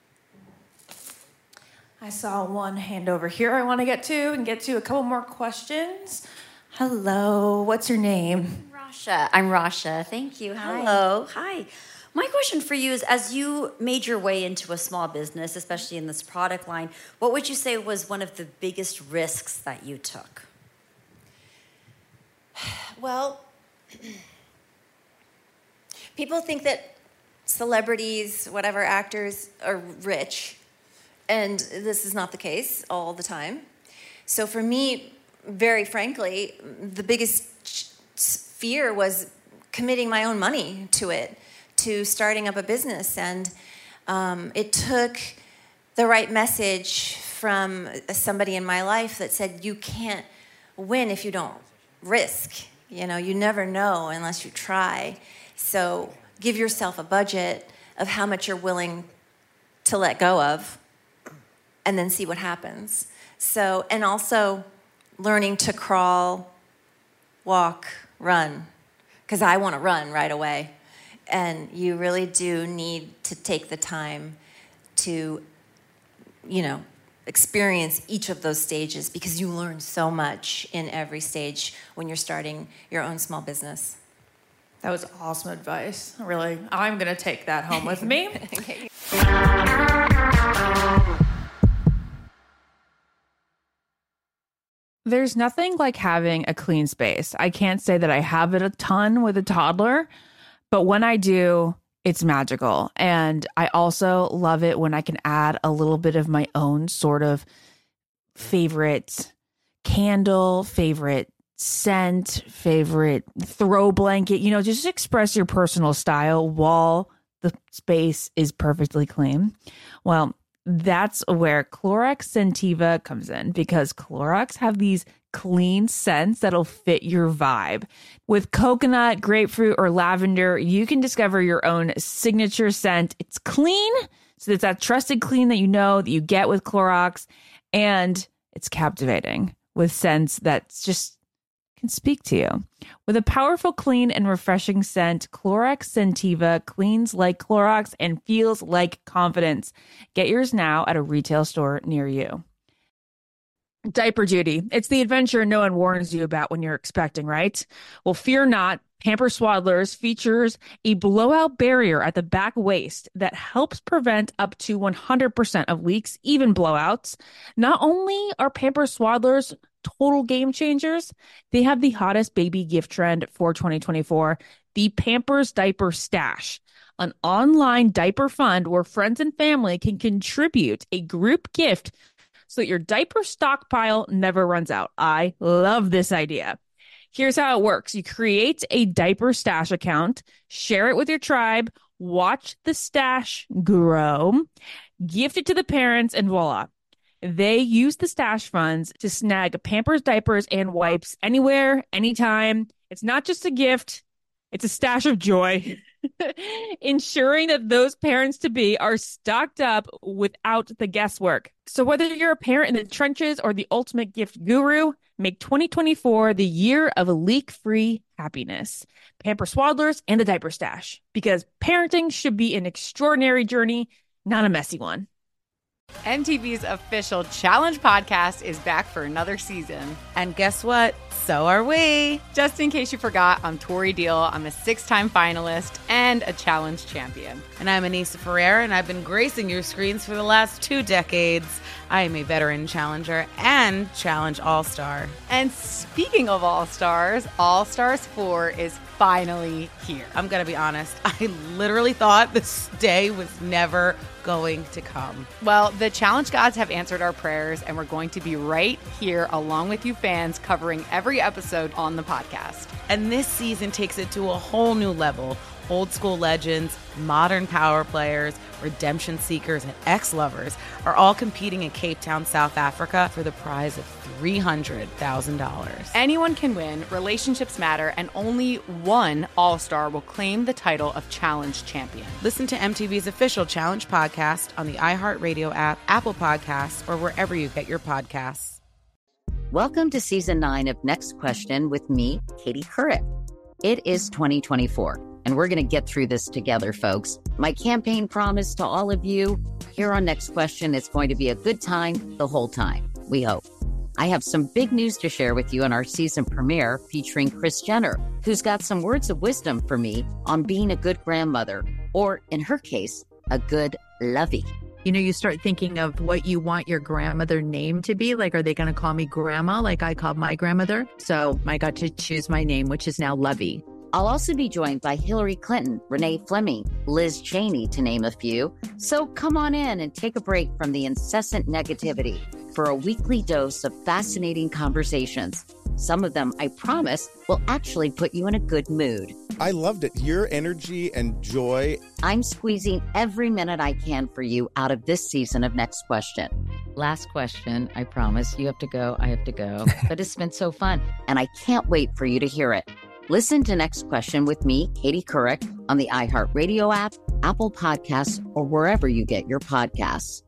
I saw one hand over here I want to get to and get to a couple more questions. Hello, what's your name? Rasha. I'm Rasha. Thank you. Hi. Hello. Hi. My question for you is, as you made your way into a small business, especially in this product line, what would you say was one of the biggest risks that you took? Well, people think that celebrities, whatever, actors are rich, and this is not the case all the time. So for me, very frankly, the biggest fear was committing my own money to it, to starting up a business. And um, it took the right message from somebody in my life that said, you can't win if you don't risk. You know, you never know unless you try. So give yourself a budget of how much you're willing to let go of, and then see what happens. So, and also learning to crawl, walk, run, because I want to run right away. And you really do need to take the time to, you know, experience each of those stages, because you learn so much in every stage when you're starting your own small business. That was awesome advice. Really, I'm going to take that home with me. Okay. There's nothing like having a clean space. I can't say that I have it a ton with a toddler, but when I do, it's magical. And I also love it when I can add a little bit of my own sort of favorite candle, favorite scent, favorite throw blanket, you know, just express your personal style while the space is perfectly clean. Well, that's where Clorox Scentiva comes in, because Clorox have these clean scents that'll fit your vibe. With coconut, grapefruit, or lavender, you can discover your own signature scent. It's clean, so it's that trusted clean that you know that you get with Clorox, and it's captivating with scents that's just can speak to you. With a powerful, clean, and refreshing scent, Clorox Scentiva cleans like Clorox and feels like confidence. Get yours now at a retail store near you. Diaper duty. It's the adventure no one warns you about when you're expecting, right? Well, fear not. Pampers Swaddlers features a blowout barrier at the back waist that helps prevent up to one hundred percent of leaks, even blowouts. Not only are Pampers Swaddlers total game changers, they have the hottest baby gift trend for twenty twenty-four, the Pampers Diaper Stash, an online diaper fund where friends and family can contribute a group gift so that your diaper stockpile never runs out. I love this idea. Here's how it works. You create a diaper stash account, share it with your tribe, watch the stash grow, gift it to the parents, and voila. They use the stash funds to snag Pampers diapers and wipes anywhere, anytime. It's not just a gift. It's a stash of joy, ensuring that those parents-to-be are stocked up without the guesswork. So whether you're a parent in the trenches or the ultimate gift guru, make twenty twenty-four the year of leak-free happiness. Pampers Swaddlers and the Diaper Stash, because parenting should be an extraordinary journey, not a messy one. M T V's official Challenge podcast is back for another season. And guess what? So are we. Just in case you forgot, I'm Tori Deal. I'm a six-time finalist and a Challenge champion. And I'm Anissa Ferrer, and I've been gracing your screens for the last two decades. I am a veteran challenger and Challenge All-Star. And speaking of All-Stars, All-Stars four is finally here. I'm going to be honest. I literally thought this day was never going to come. Well, the Challenge gods have answered our prayers, and we're going to be right here along with you fans covering every episode on the podcast. And this season takes it to a whole new level. Old school legends, modern power players, redemption seekers, and ex-lovers are all competing in Cape Town, South Africa for the prize of three hundred thousand dollars. Anyone can win, relationships matter, and only one All-Star will claim the title of Challenge champion. Listen to M T V's official Challenge podcast on the iHeartRadio app, Apple Podcasts, or wherever you get your podcasts. Welcome to season nine of Next Question with me, Katie Couric. It is twenty twenty-four. And we're going to get through this together, folks. My campaign promise to all of you here on Next Question is going to be a good time the whole time. We hope. I have some big news to share with you on our season premiere featuring Kris Jenner, who's got some words of wisdom for me on being a good grandmother, or in her case, a good lovey. You know, you start thinking of what you want your grandmother name to be. Like, are they going to call me grandma like I called my grandmother? So I got to choose my name, which is now Lovey. I'll also be joined by Hillary Clinton, Renee Fleming, Liz Cheney, to name a few. So come on in and take a break from the incessant negativity for a weekly dose of fascinating conversations. Some of them, I promise, will actually put you in a good mood. I loved it. Your energy and joy. I'm squeezing every minute I can for you out of this season of Next Question. Last question, I promise. You have to go, I have to go. But it's been so fun, and I can't wait for you to hear it. Listen to Next Question with me, Katie Couric, on the iHeartRadio app, Apple Podcasts, or wherever you get your podcasts.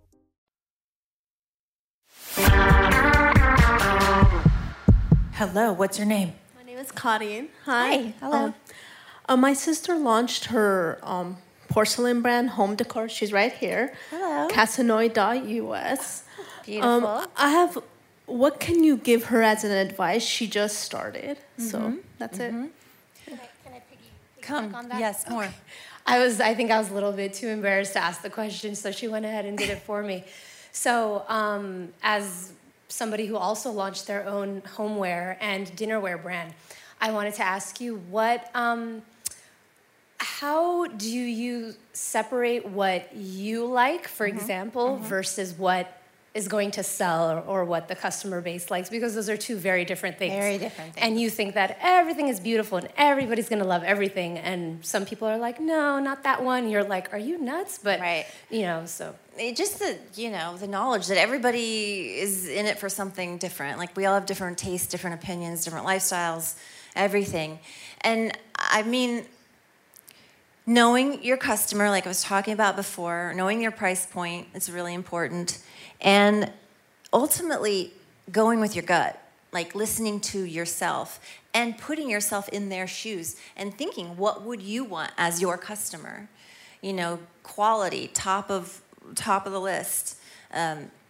Hello, what's your name? My name is Karin. Hi. Hi, hello. Um, uh, my sister launched her um, porcelain brand, Home Decor. She's right here. Hello. Casanoy dot U S. Beautiful. Um, I have, what can you give her as an advice? She just started. Mm-hmm. So that's mm-hmm. it. Can I, can I piggy, piggy Come, on that? yes, more. Okay. I was, I think I was a little bit too embarrassed to ask the question, so she went ahead and did it for me. So um, as somebody who also launched their own homeware and dinnerware brand, I wanted to ask you what, um, how do you separate what you like, for mm-hmm. example, mm-hmm. versus what is going to sell, or, or what the customer base likes, because those are two very different things. Very different things. And you think that everything is beautiful and everybody's gonna love everything, and some people are like, no, not that one. You're like, are you nuts? But, right. you know, so. It just the, you know, the knowledge that everybody is in it for something different. Like, we all have different tastes, different opinions, different lifestyles, everything. And I mean, knowing your customer, like I was talking about before, knowing your price point is really important. And ultimately, going with your gut, like listening to yourself and putting yourself in their shoes and thinking, what would you want as your customer? You know, quality, top of top of the list. Um,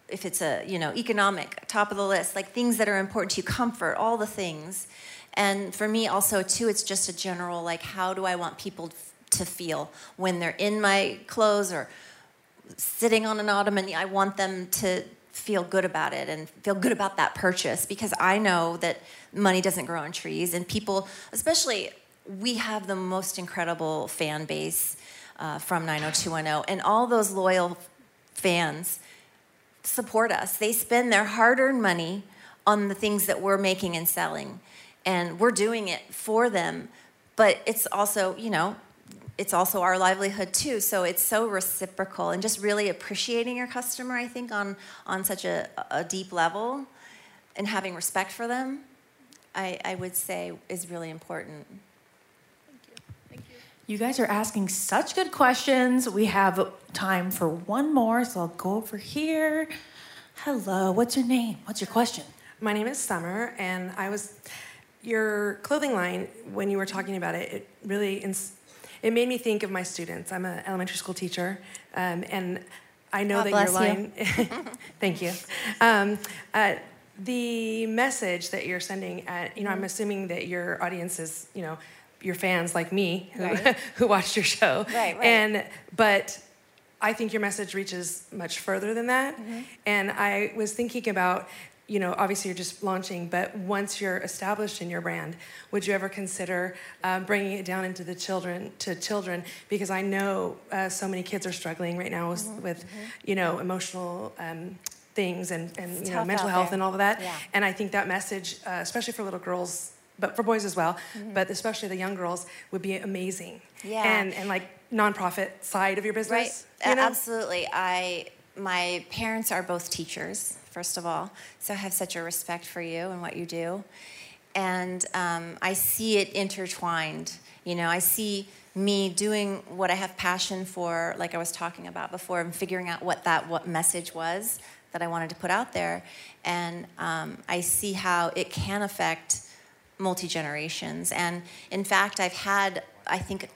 if it's a, you know, economic, top of the list, like things that are important to you, comfort, all the things. And for me also too, it's just a general, like, how do I want people to feel when they're in my clothes or sitting on an ottoman? I want them to feel good about it and feel good about that purchase, because I know that money doesn't grow on trees, and people, especially, we have the most incredible fan base uh, from nine oh two one oh, and all those loyal fans support us. They spend their hard-earned money on the things that we're making and selling, and we're doing it for them, but it's also, you know, it's also our livelihood too. So it's so reciprocal, and just really appreciating your customer, I think, on, on such a, a deep level, and having respect for them, I, I would say is really important. You guys are asking such good questions. We have time for one more, so I'll go over here. Hello, what's your name? What's your question? My name is Summer, and I was, your clothing line, when you were talking about it, it really, ins- it made me think of my students. I'm an elementary school teacher, um, and I know God that your bless line, thank you. Um, uh, the message that you're sending at, you know, I'm assuming that your audience is, you know, your fans like me who, Right. who watched your show. Right, right. And, but I think your message reaches much further than that. Mm-hmm. And I was thinking about, you know, obviously you're just launching, but once you're established in your brand, would you ever consider uh, bringing it down into the children, to children? Because I know uh, so many kids are struggling right now with, Mm-hmm. with you know, emotional um, things and, and It's you know, tough mental out health there. and all of that. Yeah. And I think that message, uh, especially for little girls, but for boys as well, Mhm. but especially the young girls, would be amazing. Yeah. And, and like nonprofit side of your business. Right. You know? Uh, absolutely. I my parents are both teachers, first of all, so I have such a respect for you and what you do, and um, I see it intertwined. You know, I see me doing what I have passion for, like I was talking about before, and figuring out what that what message was that I wanted to put out there, and um, I see how it can affect multi-generations. And in fact, I've had, I think,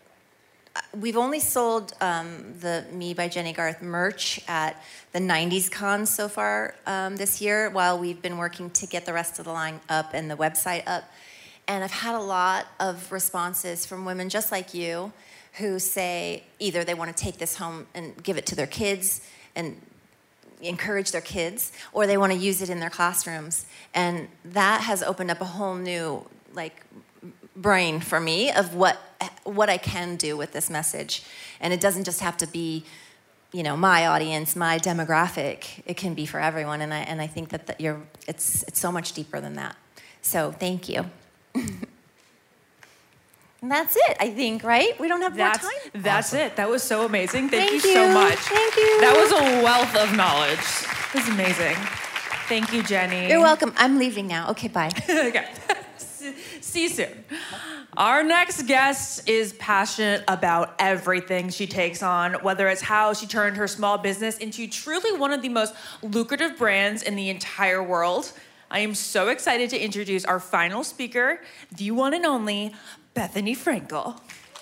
we've only sold um, the Me by Jennie Garth merch at the nineties Con so far um, this year, while we've been working to get the rest of the line up and the website up. And I've had a lot of responses from women just like you who say either they want to take this home and give it to their kids and encourage their kids, or they want to use it in their classrooms. And that has opened up a whole new, like, brain for me of what what I can do with this message. And it doesn't just have to be, you know, my audience, my demographic. It can be for everyone. And I and I think that, that you're it's it's so much deeper than that. So thank you. And that's it, I think, right? We don't have That's, more time. that's it. That was so amazing. Thank, Thank you so you. much. Thank you. That was a wealth of knowledge. It was amazing. Thank you, Jenny. You're welcome. I'm leaving now. Okay, bye. Okay. See you soon. Our next guest is passionate about everything she takes on, whether it's how she turned her small business into truly one of the most lucrative brands in the entire world. I am so excited to introduce our final speaker, the one and only Bethany Frankel.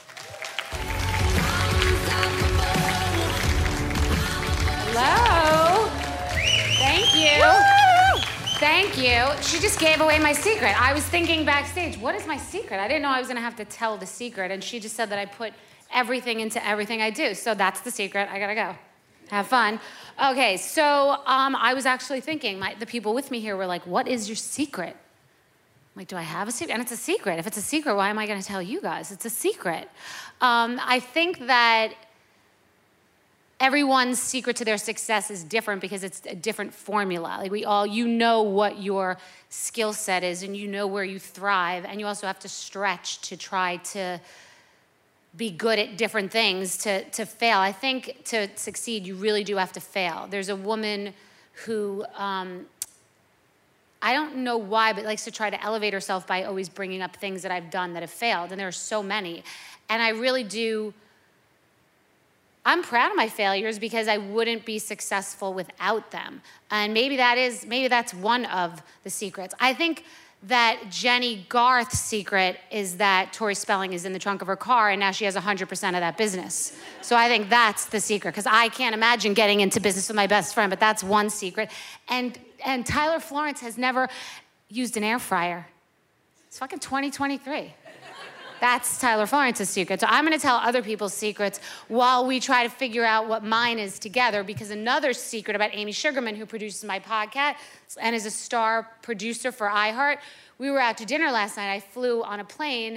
Hello. Thank you. Thank you. She just gave away my secret. I was thinking backstage, what is my secret? I didn't know I was going to have to tell the secret. And she just said that I put everything into everything I do. So that's the secret. I got to go. Have fun. Okay, so um, I was actually thinking, my, the people with me here were like, what is your secret? I'm like, do I have a secret? And it's a secret. If it's a secret, why am I going to tell you guys? It's a secret. Um, I think that everyone's secret to their success is different because it's a different formula. Like we all, you know what your skill set is and you know where you thrive, and you also have to stretch to try to be good at different things to, to fail. I think to succeed, you really do have to fail. There's a woman who, um, I don't know why, but likes to try to elevate herself by always bringing up things that I've done that have failed, and there are so many. And I really do, I'm proud of my failures because I wouldn't be successful without them. And maybe that is, maybe that's one of the secrets. I think that Jenny Garth's secret is that Tori Spelling is in the trunk of her car and now she has one hundred percent of that business. So I think that's the secret, because I can't imagine getting into business with my best friend, but that's one secret. And and Tyler Florence has never used an air fryer. It's fucking twenty twenty-three. That's Tyler Florence's secret. So I'm gonna tell other people's secrets while we try to figure out what mine is together, because another secret about Amy Sugarman, who produces my podcast and is a star producer for iHeart, we were out to dinner last night. I flew on a plane,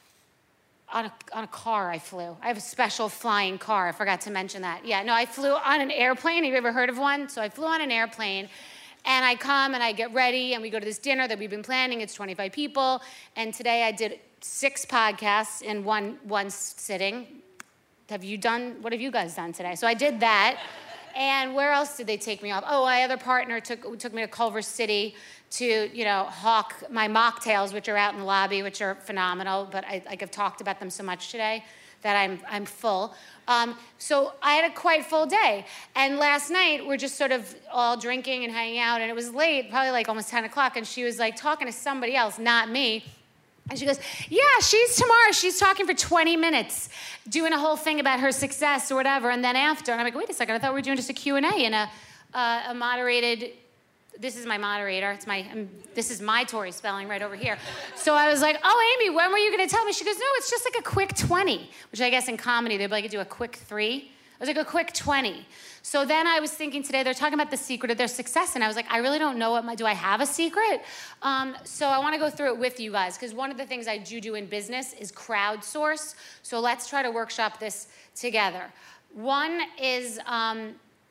on a, on a car I flew. I have a special flying car, I forgot to mention that. Yeah, no, I flew on an airplane. Have you ever heard of one? So I flew on an airplane, and I come and I get ready, and we go to this dinner that we've been planning. It's twenty-five people, and today I did six podcasts in one one sitting. Have you done, what have you guys done today? So I did that. And where else did they take me off? Oh, my other partner took took me to Culver City to, you know, hawk my mocktails, which are out in the lobby, which are phenomenal. But I, like I've talked about them so much today that I'm I'm full. Um, so I had a quite full day. And last night, we're just sort of all drinking and hanging out. And it was late, probably like almost ten o'clock. And she was like talking to somebody else, not me. And she goes, yeah, she's tomorrow. She's talking for twenty minutes, doing a whole thing about her success or whatever. And then after, and I'm like, wait a second, I thought we were doing just a Q and A and a, uh, a moderated, this is my moderator. It's my, um, this is my Tori Spelling right over here. So I was like, oh, Amy, when were you going to tell me? She goes, no, it's just like a quick twenty, which I guess in comedy, they'd be like, do a quick three. I was like, a quick twenty. So then I was thinking today, they're talking about the secret of their success, and I was like, I really don't know what my, do I have a secret? Um, so I wanna go through it with you guys, because one of the things I do do in business is crowdsource. So let's try to workshop this together. One is, um,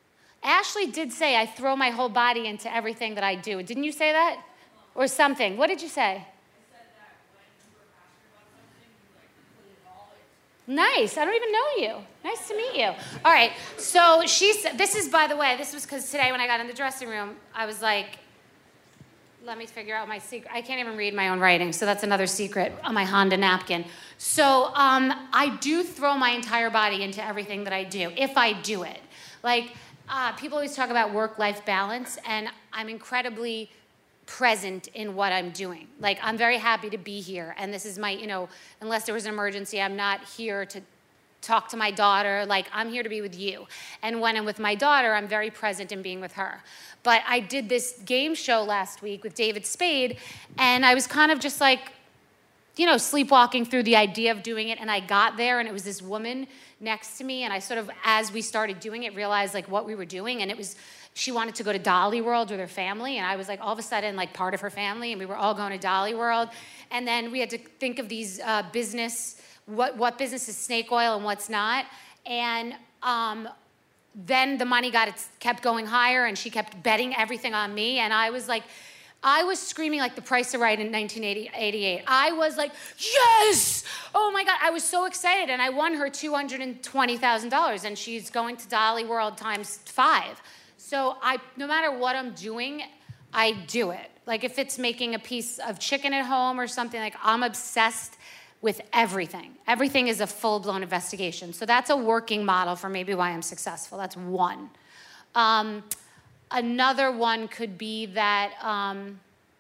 Ashley did say I throw my whole body into everything that I do. Didn't you say that? Or something. What did you say? Nice. I don't even know you. Nice to meet you. All right. So she said, this is, by the way, this was because today when I got in the dressing room, I was like, let me figure out my secret. I can't even read my own writing, so that's another secret on my Honda napkin. So um, I do throw my entire body into everything that I do, if I do it. Like, uh, people always talk about work-life balance, and I'm incredibly present in what I'm doing. Like, I'm very happy to be here, and this is my, you know, unless there was an emergency, I'm not here to talk to my daughter. Like, I'm here to be with you. And when I'm with my daughter, I'm very present in being with her. But I did this game show last week with David Spade, and I was kind of just like, you know, sleepwalking through the idea of doing it, and I got there, and it was this woman next to me, and I sort of, as we started doing it, realized, like, what we were doing, and it was, she wanted to go to Dolly World with her family, and I was like all of a sudden like part of her family, and we were all going to Dolly World. And then we had to think of these uh, business, what, what business is snake oil and what's not. And um, then the money got, it kept going higher, and she kept betting everything on me. And I was like, I was screaming like The Price is Right in nineteen eighty-eight. I was like, yes! Oh my God, I was so excited. And I won her two hundred twenty thousand dollars, and she's going to Dolly World times five. So I, no matter what I'm doing, I do it. Like if it's making a piece of chicken at home or something, like I'm obsessed with everything. Everything is a full-blown investigation. So that's a working model for maybe why I'm successful. That's one. Um, another one could be that um,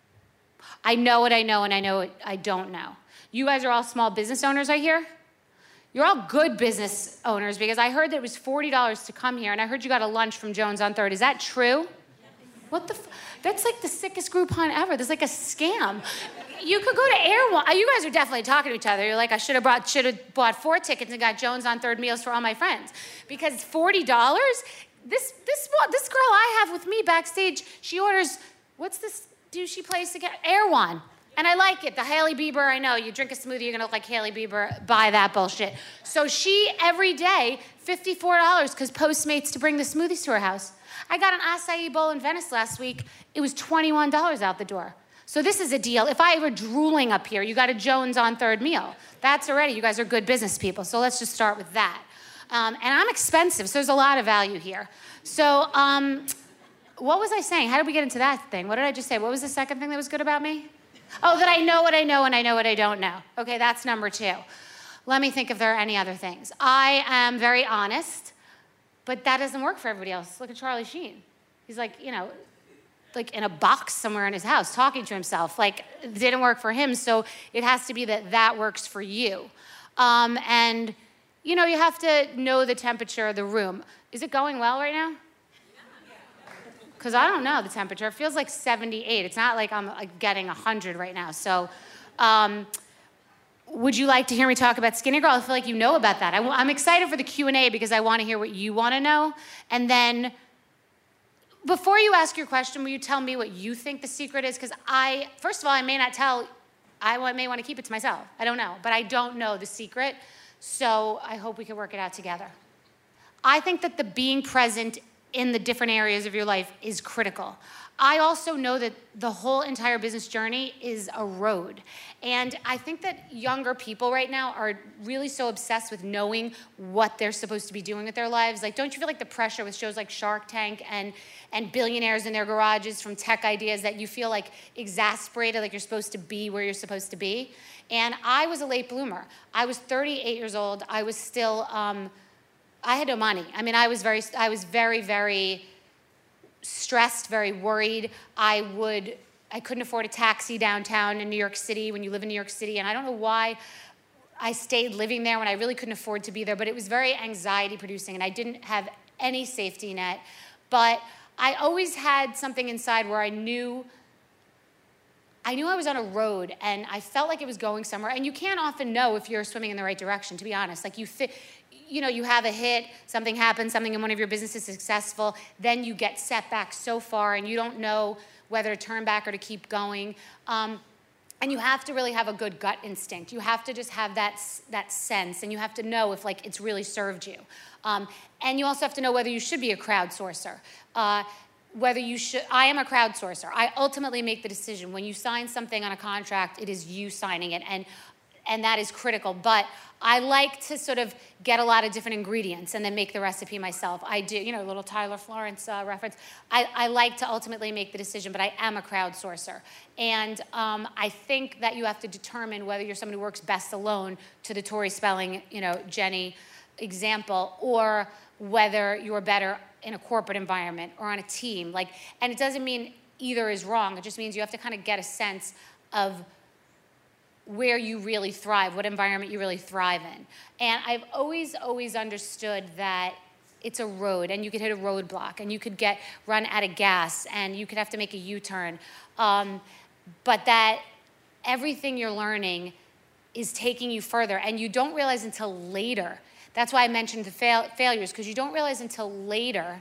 I know what I know and I know what I don't know. You guys are all small business owners, I hear? You're all good business owners, because I heard that it was forty dollars to come here, and I heard you got a lunch from Jones on third. Is that true? What the f- That's like the sickest Groupon ever. There's like a scam. You could go to Air One. You guys are definitely talking to each other. You're like, I should have brought, should have bought four tickets and got Jones on third meals for all my friends. Because forty dollars, this, this, this girl I have with me backstage, she orders, what's this douchey place again? Air One. And I like it. The Hailey Bieber, I know, you drink a smoothie, you're gonna look like Hailey Bieber, buy that bullshit. So she, every day, fifty-four dollars, because Postmates to bring the smoothies to her house. I got an acai bowl in Venice last week. It was twenty-one dollars out the door. So this is a deal. If I were drooling up here, you got a Jones on third meal. That's already, you guys are good business people. So let's just start with that. Um, and I'm expensive, so there's a lot of value here. So um, what was I saying? How did we get into that thing? What did I just say? What was the second thing that was good about me? Oh, that I know what I know and I know what I don't know. Okay, that's number two. Let me think if there are any other things. I am very honest, but that doesn't work for everybody else. Look at Charlie Sheen. He's like, you know, like in a box somewhere in his house talking to himself. Like, it didn't work for him, so it has to be that that works for you. Um, and, you know, you have to know the temperature of the room. Is it going well right now? Because I don't know the temperature. It feels like seventy-eight. It's not like I'm like, getting one hundred right now. So um, would you like to hear me talk about Skinny Girl? I feel like you know about that. I, I'm excited for the Q and A because I want to hear what you want to know. And then before you ask your question, will you tell me what you think the secret is? Because I, first of all, I may not tell. I may want to keep it to myself. I don't know. But I don't know the secret. So I hope we can work it out together. I think that the being present in the different areas of your life is critical. I also know that the whole entire business journey is a road. And I think that younger people right now are really so obsessed with knowing what they're supposed to be doing with their lives. Like, don't you feel like the pressure with shows like Shark Tank and, and billionaires in their garages from tech ideas that you feel like exasperated, like you're supposed to be where you're supposed to be? And I was a late bloomer. I was thirty-eight years old. I was still, um, I had no money. I mean, I was very, I was very, very stressed, very worried. I would, I couldn't afford a taxi downtown in New York City when you live in New York City. And I don't know why I stayed living there when I really couldn't afford to be there, but it was very anxiety producing and I didn't have any safety net. But I always had something inside where I knew, I knew I was on a road and I felt like it was going somewhere. And you can't often know if you're swimming in the right direction, to be honest. Like you fit, you know, you have a hit, something happens, something in one of your businesses is successful, then you get set back so far and you don't know whether to turn back or to keep going. Um, and you have to really have a good gut instinct. You have to just have that, that sense and you have to know if like it's really served you. Um, and you also have to know whether you should be a crowdsourcer. Uh, whether you should, I am a crowdsourcer. I ultimately make the decision. When you sign something on a contract, it is you signing it. And And that is critical, but I like to sort of get a lot of different ingredients and then make the recipe myself. I do, you know, a little Tyler Florence uh, reference. I, I like to ultimately make the decision, but I am a crowdsourcer. And um, I think that you have to determine whether you're somebody who works best alone, to the Tori Spelling, you know, Jenny example, or whether you're better in a corporate environment or on a team. Like, and it doesn't mean either is wrong. It just means you have to kind of get a sense of where you really thrive, what environment you really thrive in. And I've always, always understood that it's a road and you could hit a roadblock and you could get run out of gas and you could have to make a U-turn. Um, but that everything you're learning is taking you further and you don't realize until later. That's why I mentioned the fail- failures, because you don't realize until later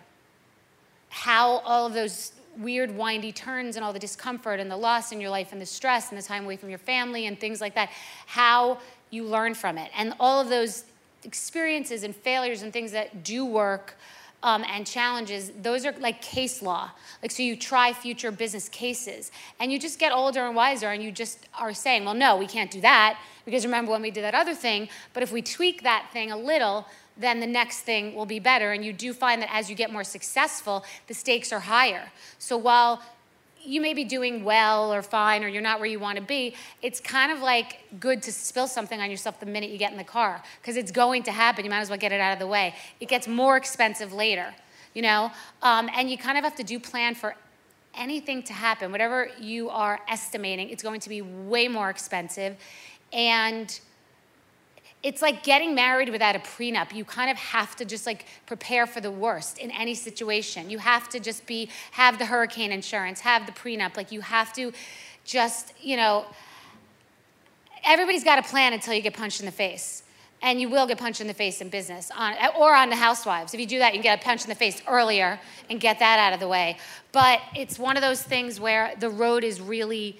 how all of those weird windy turns and all the discomfort and the loss in your life and the stress and the time away from your family and things like that, how you learn from it. And all of those experiences and failures and things that do work um, and challenges, those are like case law. Like, so you try future business cases and you just get older and wiser and you just are saying, well, no, we can't do that because remember when we did that other thing, but if we tweak that thing a little, then the next thing will be better. And you do find that as you get more successful, the stakes are higher. So while you may be doing well or fine or you're not where you want to be, it's kind of like good to spill something on yourself the minute you get in the car because it's going to happen. You might as well get it out of the way. It gets more expensive later, you know? Um, and you kind of have to do plan for anything to happen. Whatever you are estimating, it's going to be way more expensive. And it's like getting married without a prenup. You kind of have to just like prepare for the worst in any situation. You have to just be, have the hurricane insurance, have the prenup. Like you have to just, you know, everybody's got a plan until you get punched in the face. And you will get punched in the face in business on, or on the Housewives. If you do that, you can get a punch in the face earlier and get that out of the way. But it's one of those things where the road is really,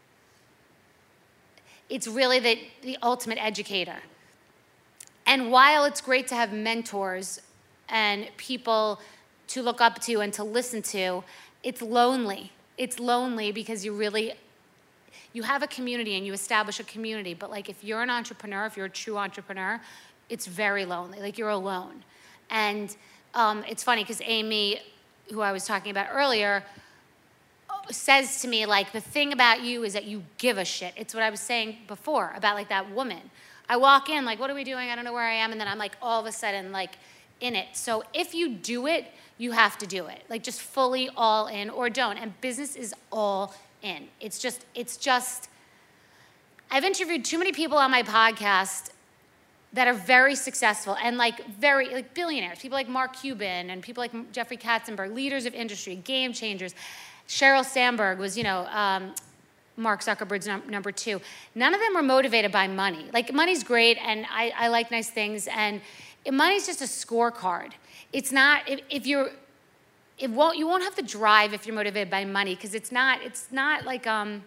it's really the, the ultimate educator. And while it's great to have mentors and people to look up to and to listen to, it's lonely. It's lonely because you really, you have a community and you establish a community, but like if you're an entrepreneur, if you're a true entrepreneur, it's very lonely, like you're alone. And um, it's funny because Amy, who I was talking about earlier, says to me like, the thing about you is that you give a shit. It's what I was saying before about like that woman. I walk in like, what are we doing? I don't know where I am. And then I'm like all of a sudden like in it. So if you do it, you have to do it. Like just fully all in or don't. And business is all in. It's just, it's just, I've interviewed too many people on my podcast that are very successful and like very, like billionaires, people like Mark Cuban and people like Jeffrey Katzenberg, leaders of industry, game changers. Sheryl Sandberg was, you know, um, Mark Zuckerberg's num- number two. None of them were motivated by money. Like money's great and I, I like nice things and money's just a scorecard. It's not, if, if you're, it won't, you won't have to drive if you're motivated by money because it's not, it's not like, um,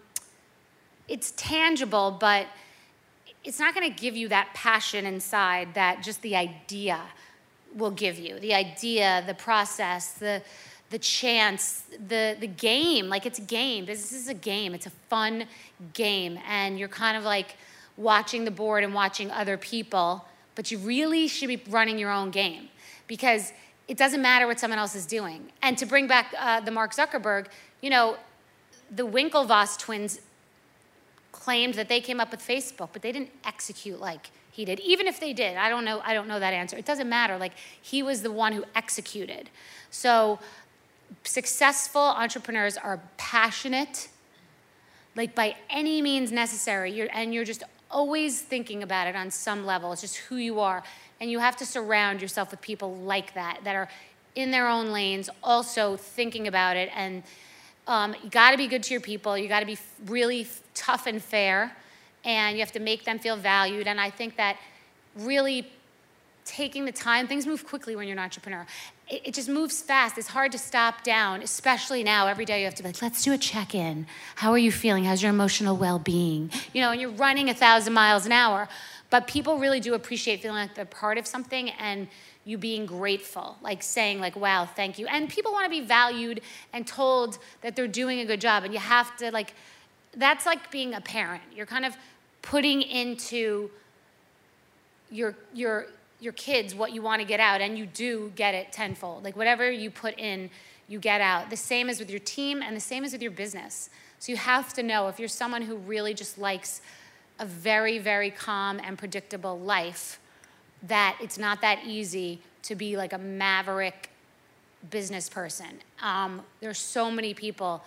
it's tangible, but it's not going to give you that passion inside that just the idea will give you. The idea, the process, the the chance, the the game. Like it's a game. Business is a game. It's a fun game. And you're kind of like watching the board and watching other people, but you really should be running your own game because it doesn't matter what someone else is doing. And to bring back uh, the Mark Zuckerberg, you know, the Winklevoss twins claimed that they came up with Facebook, but they didn't execute like he did. Even if they did, I don't know, I don't know that answer. It doesn't matter. Like he was the one who executed. So successful entrepreneurs are passionate, like by any means necessary. You're, and you're just always thinking about it on some level. It's just who you are. And you have to surround yourself with people like that, that are in their own lanes, also thinking about it. And Um, you got to be good to your people. You got to be f- really f- tough and fair, and you have to make them feel valued. And I think that really taking the time, things move quickly when you're an entrepreneur. It, it just moves fast. It's hard to stop down, especially now. Every day you have to be like, let's do a check-in. How are you feeling? How's your emotional well-being? You know, and you're running a thousand miles an hour. But people really do appreciate feeling like they're part of something and you being grateful, like saying like, wow, thank you. And people want to be valued and told that they're doing a good job. And you have to like, that's like being a parent. You're kind of putting into your, your, your kids what you want to get out, and you do get it tenfold. Like whatever you put in, you get out. The same is with your team and the same is with your business. So you have to know if you're someone who really just likes a very, very calm and predictable life, that it's not that easy to be like a maverick business person. Um, there's so many people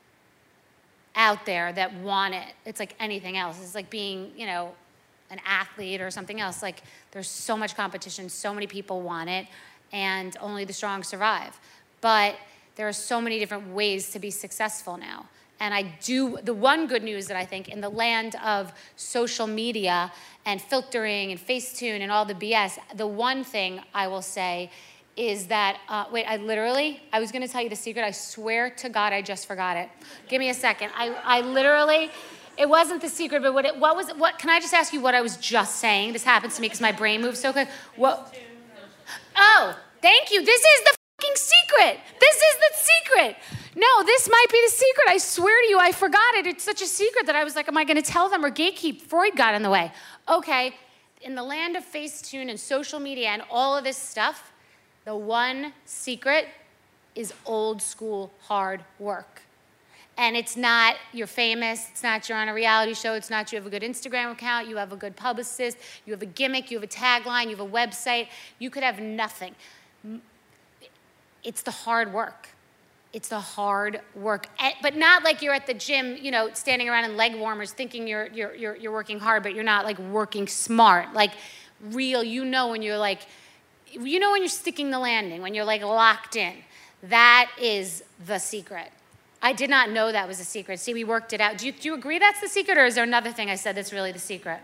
out there that want it. It's like anything else. It's like being, you know, an athlete or something else. Like there's so much competition, so many people want it, and only the strong survive. But there are so many different ways to be successful now. And I do, the one good news that I think in the land of social media and filtering and Facetune and all the B S, the one thing I will say is that, uh, wait, I literally, I was gonna tell you the secret. I swear to God, I just forgot it. Give me a second. I, I literally, it wasn't the secret, but what it, what was, what, can I just ask you what I was just saying? This happens to me because my brain moves so quick. What? Oh, thank you. This is the fucking secret. This is the secret. No, this might be the secret. I swear to you, I forgot it. It's such a secret that I was like, am I going to tell them or gatekeep? Freud got in the way. Okay, in the land of Facetune and social media and all of this stuff, the one secret is old school hard work. And it's not you're famous, it's not you're on a reality show, it's not you have a good Instagram account, you have a good publicist, you have a gimmick, you have a tagline, you have a website. You could have nothing. It's the hard work. It's the hard work, but not like you're at the gym, you know, standing around in leg warmers thinking you're, you're, you're, you're working hard, but you're not like working smart, like real, you know, when you're like, you know, when you're sticking the landing, when you're like locked in, that is the secret. I did not know that was a secret. See, we worked it out. Do you, do you agree that's the secret, or is there another thing I said that's really the secret?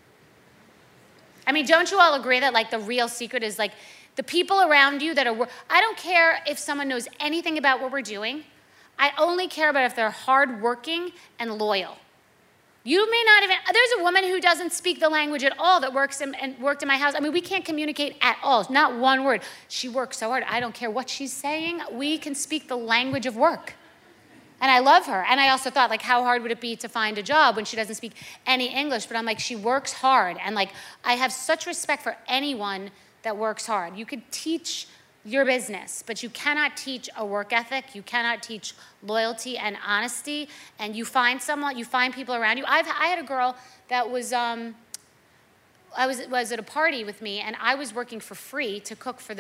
I mean, don't you all agree that like the real secret is like, the people around you that are, I don't care if someone knows anything about what we're doing. I only care about if they're hardworking and loyal. You may not even, there's a woman who doesn't speak the language at all that works in, and worked in my house. I mean, we can't communicate at all, not one word. She works so hard. I don't care what she's saying. We can speak the language of work. And I love her. And I also thought, like, how hard would it be to find a job when she doesn't speak any English? But I'm like, she works hard. And like, I have such respect for anyone that works hard. You could teach your business, but you cannot teach a work ethic. You cannot teach loyalty and honesty. And you find someone, you find people around you. I've, I had a girl that was, um, I was, was at a party with me, and I was working for free to cook for the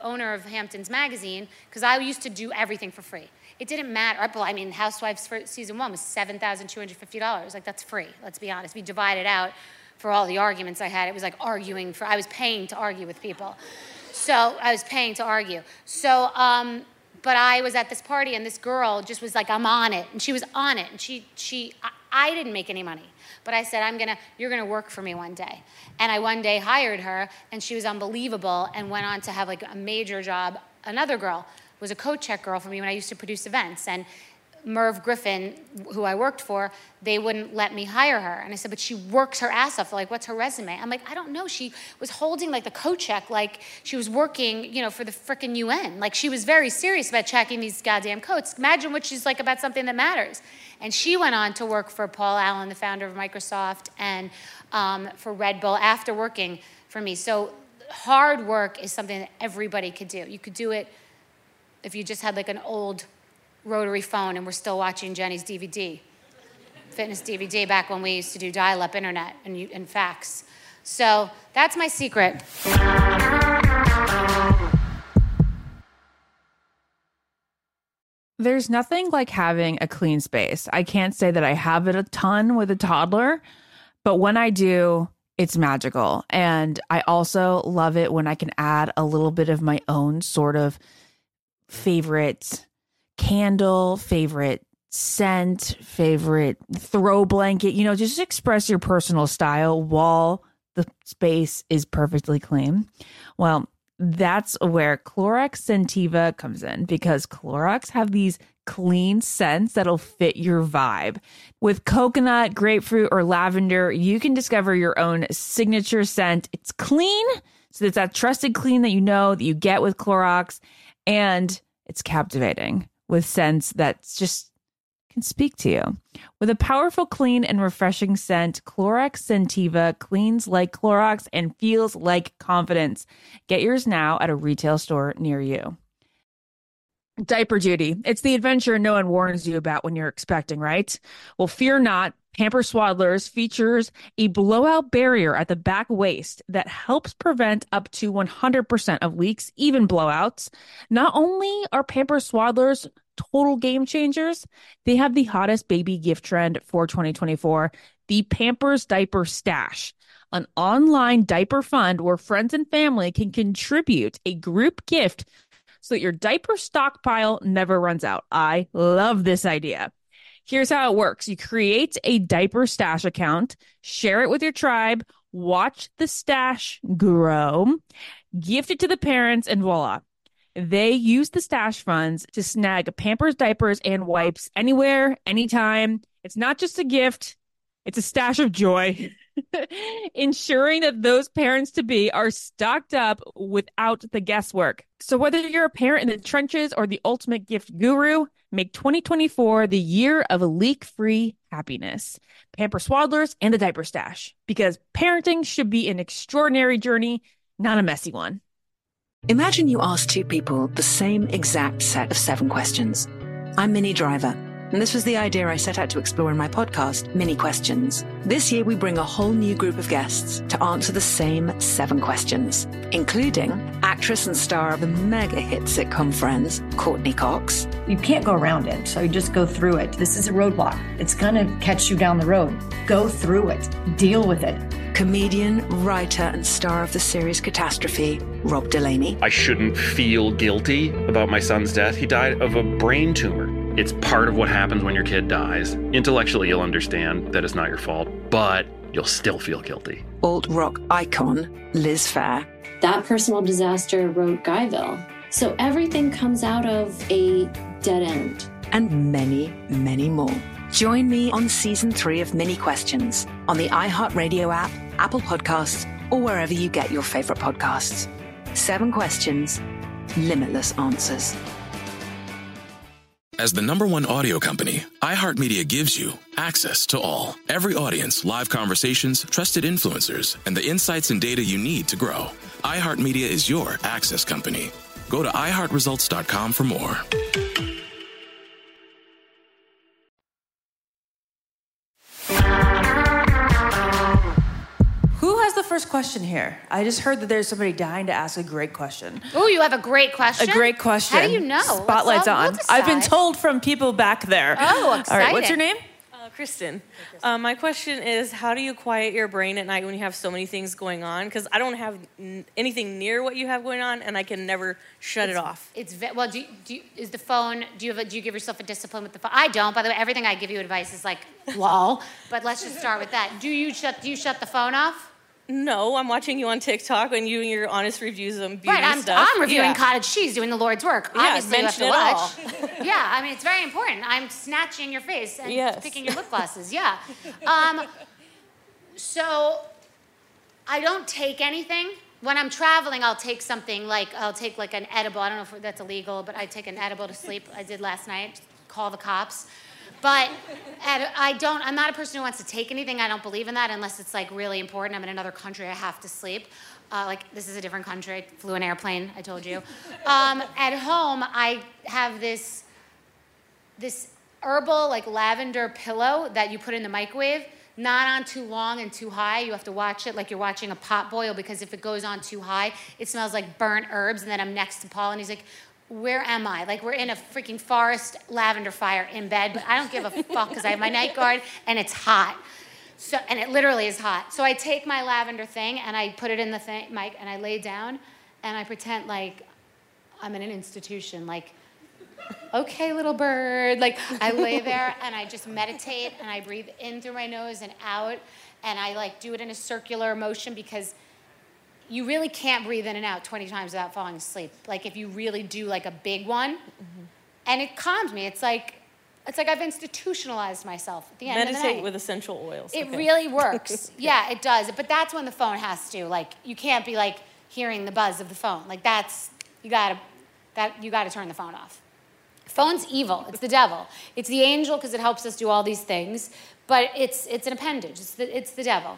owner of Hamptons Magazine, because I used to do everything for free. It didn't matter. Well, I mean, Housewives for season one was seven thousand two hundred fifty dollars. Like, that's free, let's be honest. We divided out for all the arguments I had. It was like arguing for, I was paying to argue with people. So I was paying to argue. So, um, but I was at this party and this girl just was like, I'm on it. And she was on it. And she, she, I, I didn't make any money. But I said, I'm gonna, you're gonna work for me one day. And I one day hired her, and she was unbelievable and went on to have like a major job. Another girl was a coat check girl for me when I used to produce events. And Merv Griffin, who I worked for, they wouldn't let me hire her. And I said, but she works her ass off. They're like, what's her resume? I'm like, I don't know. She was holding like the coat check like she was working, you know, for the frickin' U N. Like she was very serious about checking these goddamn coats. Imagine what she's like about something that matters. And she went on to work for Paul Allen, the founder of Microsoft, and um, for Red Bull after working for me. So hard work is something that everybody could do. You could do it if you just had like an old rotary phone and we're still watching Jenny's D V D, fitness D V D, back when we used to do dial-up internet and, you, and fax. So that's my secret. There's nothing like having a clean space. I can't say that I have it a ton with a toddler, but when I do, it's magical. And I also love it when I can add a little bit of my own sort of favorite candle, favorite scent, favorite throw blanket, you know, just express your personal style while the space is perfectly clean. Well, that's where Clorox Scentiva comes in, because Clorox have these clean scents that'll fit your vibe. With coconut, grapefruit, or lavender, you can discover your own signature scent. It's clean, so it's that trusted clean that you know that you get with Clorox, and it's captivating with scents that just can speak to you. With a powerful, clean, and refreshing scent, Clorox Scentiva cleans like Clorox and feels like confidence. Get yours now at a retail store near you. Diaper duty. It's the adventure no one warns you about when you're expecting, right? Well, fear not. Pampers Swaddlers features a blowout barrier at the back waist that helps prevent up to one hundred percent of leaks, even blowouts. Not only are Pampers Swaddlers total game changers, they have the hottest baby gift trend for twenty twenty-four, the Pampers Diaper Stash, an online diaper fund where friends and family can contribute a group gift so that your diaper stockpile never runs out. I love this idea. Here's how it works. You create a diaper stash account, share it with your tribe, watch the stash grow, gift it to the parents, and voila. They use the stash funds to snag Pampers diapers and wipes anywhere, anytime. It's not just a gift, it's a stash of joy, ensuring that those parents-to-be are stocked up without the guesswork. So whether you're a parent in the trenches or the ultimate gift guru, make twenty twenty-four the year of leak-free happiness. Pampers Swaddlers and the Diaper Stash, because parenting should be an extraordinary journey, not a messy one. Imagine you ask two people the same exact set of seven questions. I'm Minnie Driver, and this was the idea I set out to explore in my podcast, Mini Questions. This year, we bring a whole new group of guests to answer the same seven questions, including actress and star of the mega hit sitcom Friends, Courtney Cox. You can't go around it, so you just go through it. This is a roadblock. It's going to catch you down the road. Go through it. Deal with it. Comedian, writer, and star of the series Catastrophe, Rob Delaney. I shouldn't feel guilty about my son's death. He died of a brain tumor. It's part of what happens when your kid dies. Intellectually, you'll understand that it's not your fault, but you'll still feel guilty. Alt-rock icon, Liz Phair. That personal disaster wrote Guyville. So everything comes out of a dead end. And many, many more. Join me on season three of Mini Questions on the iHeartRadio app, Apple Podcasts, or wherever you get your favorite podcasts. Seven questions, limitless answers. As the number one audio company, iHeartMedia gives you access to all. Every audience, live conversations, trusted influencers, and the insights and data you need to grow. iHeartMedia is your access company. Go to i heart results dot com for more. Who has the first question here? I just heard that there's somebody dying to ask a great question. Oh, you have a great question? A great question. How do you know? Spotlight's Let's all- on. we'll I've been decide. told from people back there. Oh, All right, what's your exciting. name? Uh, Kristen. Uh, my question is, how do you quiet your brain at night when you have so many things going on? Because I don't have n- anything near what you have going on, and I can never shut it off. It's ve- well. Do you, do you, is the phone? Do you have a, do you give yourself a discipline with the phone? I don't. By the way, everything I give you advice is like lol. But let's just start with that. Do you shut? Do you shut the phone off? No, I'm watching you on TikTok and you and your honest reviews on beauty Right. I'm, stuff. I'm reviewing Yeah. cottage cheese, doing the Lord's work. Yeah, Obviously, you have to mention it watch. Yeah, I mean it's very important. I'm snatching your face and Yes. picking your lip glosses. Yeah. Um, so I don't take anything. When I'm traveling, I'll take something like, I'll take like an edible. I don't know if that's illegal, but I take an edible to sleep. I did last night, call the cops. But ed- I don't, I'm not a person who wants to take anything. I don't believe in that unless it's like really important. I'm in another country, I have to sleep. Uh, like this is a different country. I flew an airplane, I told you. Um, at home, I have this, this herbal like lavender pillow that you put in the microwave. Not on too long and too high. You have to watch it like you're watching a pot boil because if it goes on too high, it smells like burnt herbs. And then I'm next to Paul and he's like, where am I? Like we're in a freaking forest lavender fire in bed, but I don't give a fuck because I have my night guard and it's hot. So, and it literally is hot. So I take my lavender thing and I put it in the thing, mic, and I lay down and I pretend like I'm in an institution, like, okay, little bird. Like I lay there and I just meditate and I breathe in through my nose and out and I like do it in a circular motion because you really can't breathe in and out twenty times without falling asleep. Like if you really do like a big one, mm-hmm. and it calms me. It's like, it's like I've institutionalized myself at the end of the Meditate night. with essential oils. It Okay. really works. Yeah, it does. But that's when the phone has to. Like you can't be like hearing the buzz of the phone. Like that's you gotta that you gotta turn the phone off. Phone's evil. It's the devil. It's the angel because it helps us do all these things. But it's it's an appendage. It's the it's the devil.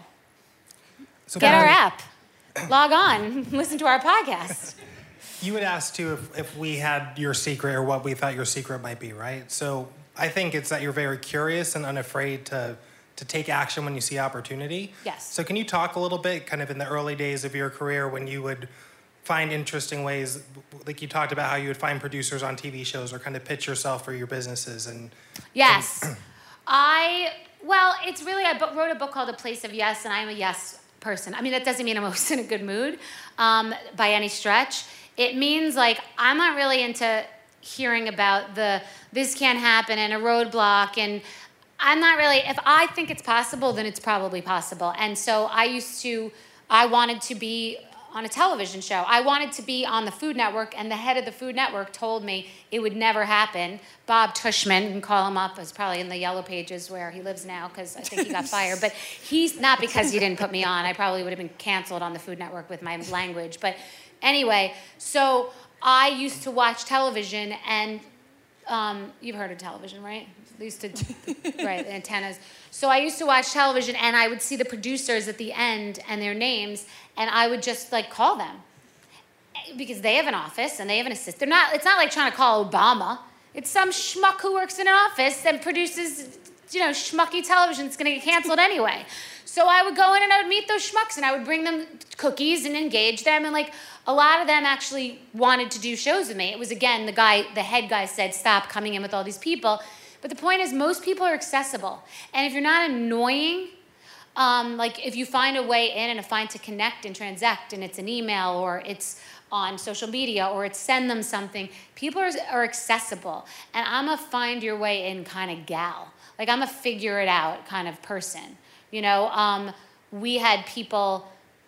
So Get our Patty, app. Log on. Listen to our podcast. You had asked too if, if we had your secret or what we thought your secret might be, right? So I think it's that you're very curious and unafraid to to take action when you see opportunity. Yes. So can you talk a little bit, kind of in the early days of your career, when you would find interesting ways, like you talked about how you would find producers on T V shows or kind of pitch yourself for your businesses and. Yes. I, well, it's really, I bu- wrote a book called A Place of Yes, and I'm a yes person. I mean, that doesn't mean I'm always in a good mood um, by any stretch. It means like I'm not really into hearing about the this can't happen and a roadblock, and I'm not really, if I think it's possible, then it's probably possible. And so I used to, I wanted to be on a television show. I wanted to be on the Food Network, and the head of the Food Network told me it would never happen. Bob Tushman, you can call him up, is probably in the yellow pages where he lives now because I think he got fired. But he's not because he didn't put me on. I probably would have been canceled on the Food Network with my language. But anyway, so I used to watch television, and um, you've heard of television, right? They used to, right, the antennas. So I used to watch television, and I would see the producers at the end and their names, and I would just like call them because they have an office and they have an assistant. They're not. It's not like trying to call Obama. It's some schmuck who works in an office and produces, you know, schmucky television that's going to get canceled anyway. So I would go in and I would meet those schmucks and I would bring them cookies and engage them, and like a lot of them actually wanted to do shows with me. It was again the guy, the head guy said, "Stop coming in with all these people." But the point is, most people are accessible. And if you're not annoying, um, like if you find a way in and find to connect and transact, and it's an email or it's on social media or it's send them something, people are, are accessible. And I'm a find your way in kind of gal. Like I'm a figure it out kind of person. You know, um, we had people,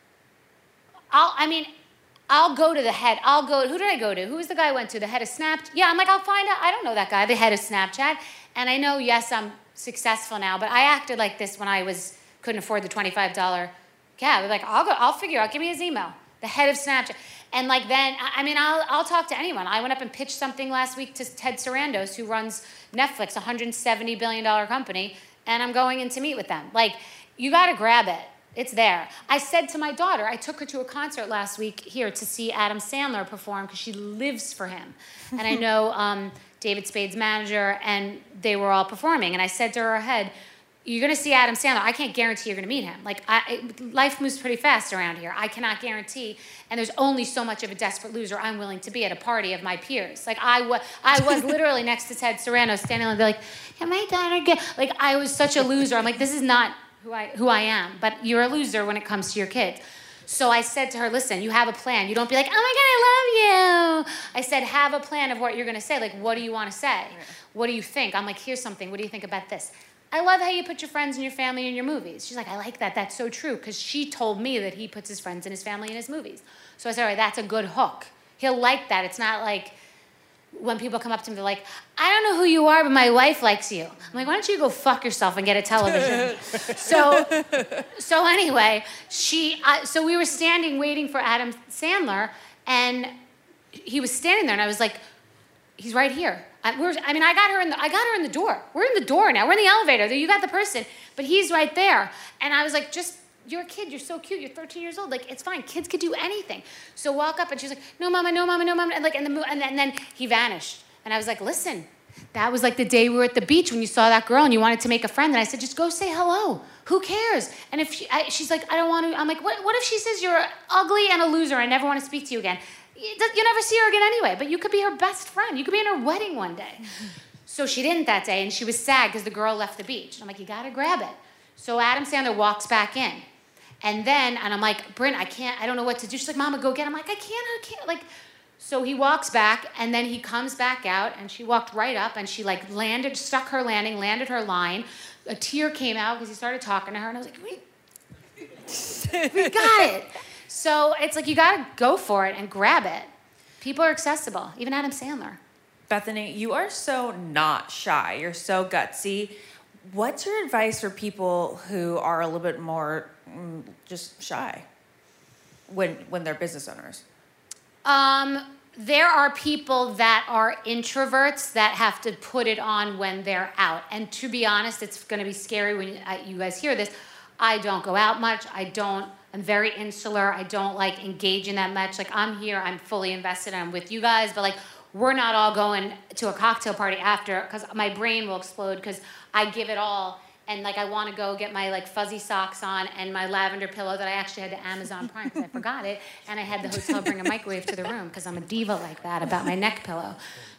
I'll, I mean, I'll go to the head. I'll go, who did I go to? Who was the guy I went to? The head of Snapchat? Yeah, I'm like, I'll find out. I don't know that guy, the head of Snapchat. And I know, yes, I'm successful now, but I acted like this when I was, couldn't afford the twenty-five dollars cab. Like, I'll go, I'll figure out, give me his email. The head of Snapchat. And like then, I mean, I'll, I'll talk to anyone. I went up and pitched something last week to Ted Sarandos, who runs Netflix, a one hundred seventy billion dollars company, and I'm going in to meet with them. Like, you gotta grab it. It's there. I said to my daughter, I took her to a concert last week here to see Adam Sandler perform because she lives for him. And I know um, David Spade's manager, and they were all performing. And I said to her ahead, you're going to see Adam Sandler. I can't guarantee you're going to meet him. Like, I, it, life moves pretty fast around here. I cannot guarantee. And there's only so much of a desperate loser I'm willing to be at a party of my peers. Like, I, wa- I was literally next to Ted Sarandos standing there like, can my daughter get... Like, I was such a loser. I'm like, this is not who I, who I am. But you're a loser when it comes to your kids. So I said to her, listen, you have a plan. You don't be like, oh, my God, I love you. I said, have a plan of what you're going to say. Like, what do you want to say? Yeah. What do you think? I'm like, here's something. What do you think about this? I love how you put your friends and your family in your movies. She's like, I like that. That's so true. Because she told me that he puts his friends and his family in his movies. So I said, all right, that's a good hook. He'll like that. It's not like when people come up to me, they're like, I don't know who you are, but my wife likes you. I'm like, why don't you go fuck yourself and get a television? so so anyway, she, uh, so we were standing waiting for Adam Sandler, and he was standing there, and I was like, he's right here. I, we're, I mean, I got her in the, I got her in the door. We're in the door now. We're in the elevator. You got the person, but he's right there. And I was like, just, you're a kid. You're so cute. You're thirteen years old. Like, it's fine. Kids could do anything. So walk up, and she's like, no, mama, no, mama, no, mama. And like, and, the, and, then, and then he vanished. And I was like, listen, that was like the day we were at the beach when you saw that girl and you wanted to make a friend. And I said, just go say hello. Who cares? And if she, I, she's like, I don't want to. I'm like, what, what if she says you're ugly and a loser? I never want to speak to you again. You'll never see her again anyway, but you could be her best friend. You could be in her wedding one day. So she didn't that day, and she was sad because the girl left the beach. And I'm like, you got to grab it. So Adam Sandler walks back in. And then, and I'm like, Bryn, I can't, I don't know what to do. She's like, Mama, go get him. I'm like, I can't, I can't. Like, so he walks back, and then he comes back out, and she walked right up, and she like landed, stuck her landing, landed her line. A tear came out because he started talking to her, and I was like, we, we got it. So it's like you got to go for it and grab it. People are accessible, even Adam Sandler. Bethany, you are so not shy. You're so gutsy. What's your advice for people who are a little bit more mm, just shy when when they're business owners? Um, there are people that are introverts that have to put it on when they're out. And to be honest, it's going to be scary when you, uh, you guys hear this. I don't go out much. I don't. I'm very insular. I don't like engaging that much. Like, I'm here, I'm fully invested, I'm with you guys, but like, we're not all going to a cocktail party after because my brain will explode because I give it all. And like, I want to go get my like fuzzy socks on and my lavender pillow that I actually had to Amazon Prime because I forgot it. And I had the hotel bring a microwave to the room because I'm a diva like that about my neck pillow.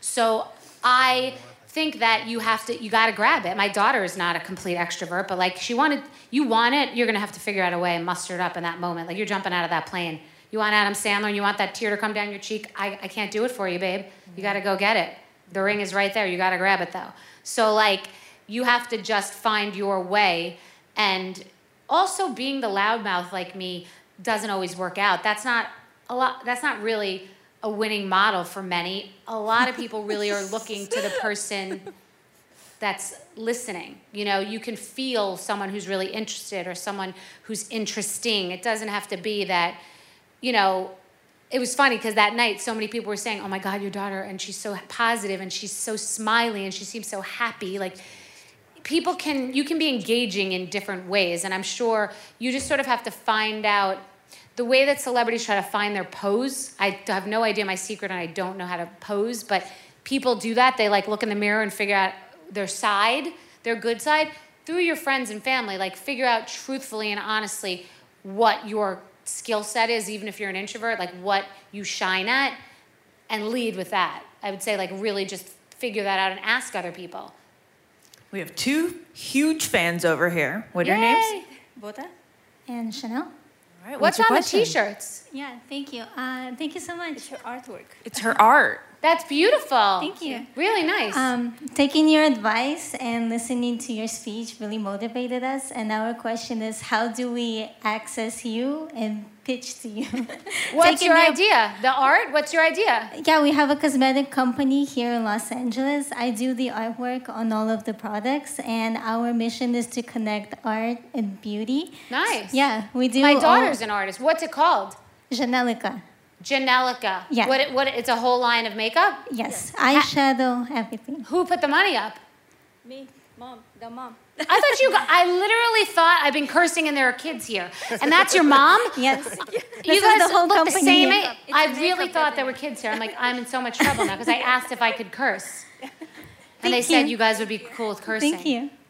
So I think that you have to, you got to grab it. My daughter is not a complete extrovert, but like she wanted, you want it, you're going to have to figure out a way and muster it up in that moment. Like, you're jumping out of that plane. You want Adam Sandler and you want that tear to come down your cheek. I, I can't do it for you, babe. You got to go get it. The ring is right there. You got to grab it though. So like, you have to just find your way. And also being the loudmouth like me doesn't always work out. That's not a lot. That's not really a winning model for many. A lot of people really are looking to the person that's listening. You know, you can feel someone who's really interested or someone who's interesting. It doesn't have to be that, you know, it was funny because that night so many people were saying, oh my God, your daughter, and she's so positive and she's so smiley and she seems so happy. Like, people can, you can be engaging in different ways. And I'm sure you just sort of have to find out the way that celebrities try to find their pose. I have no idea my secret and I don't know how to pose, but people do that. They like look in the mirror and figure out their side, their good side, through your friends and family. Like, figure out truthfully and honestly what your skill set is, even if you're an introvert, like what you shine at, and lead with that. I would say like really just figure that out and ask other people. We have two huge fans over here. What are your names? Bota and Chanel. All right, what's, what's on your the question? T-shirts? Yeah, thank you. Uh, thank you so much. It's her artwork. It's her art. That's beautiful. Thank you. Really nice. Um, taking your advice and listening to your speech really motivated us. And our question is, how do we access you and pitch to you? What's Taking your your- idea? The art? What's your idea? Yeah, we have a cosmetic company here in Los Angeles. I do the artwork on all of the products, and our mission is to connect art and beauty. Nice. Yeah, we do. My all- daughter's an artist. What's it called? Janelica. Janelica. Yeah. What? What? It's a whole line of makeup. Yes, eyeshadow, everything. Who put the money up? Me, mom, the mom. I thought you. Got, I literally thought I've been cursing and there are kids here, and that's your mom. Yes. You This is guys the whole look the company same. here. age. I really thought there were kids here. I'm like, I'm in so much trouble now because I asked if I could curse, and they Thank said you. you guys would be cool with cursing. Thank you.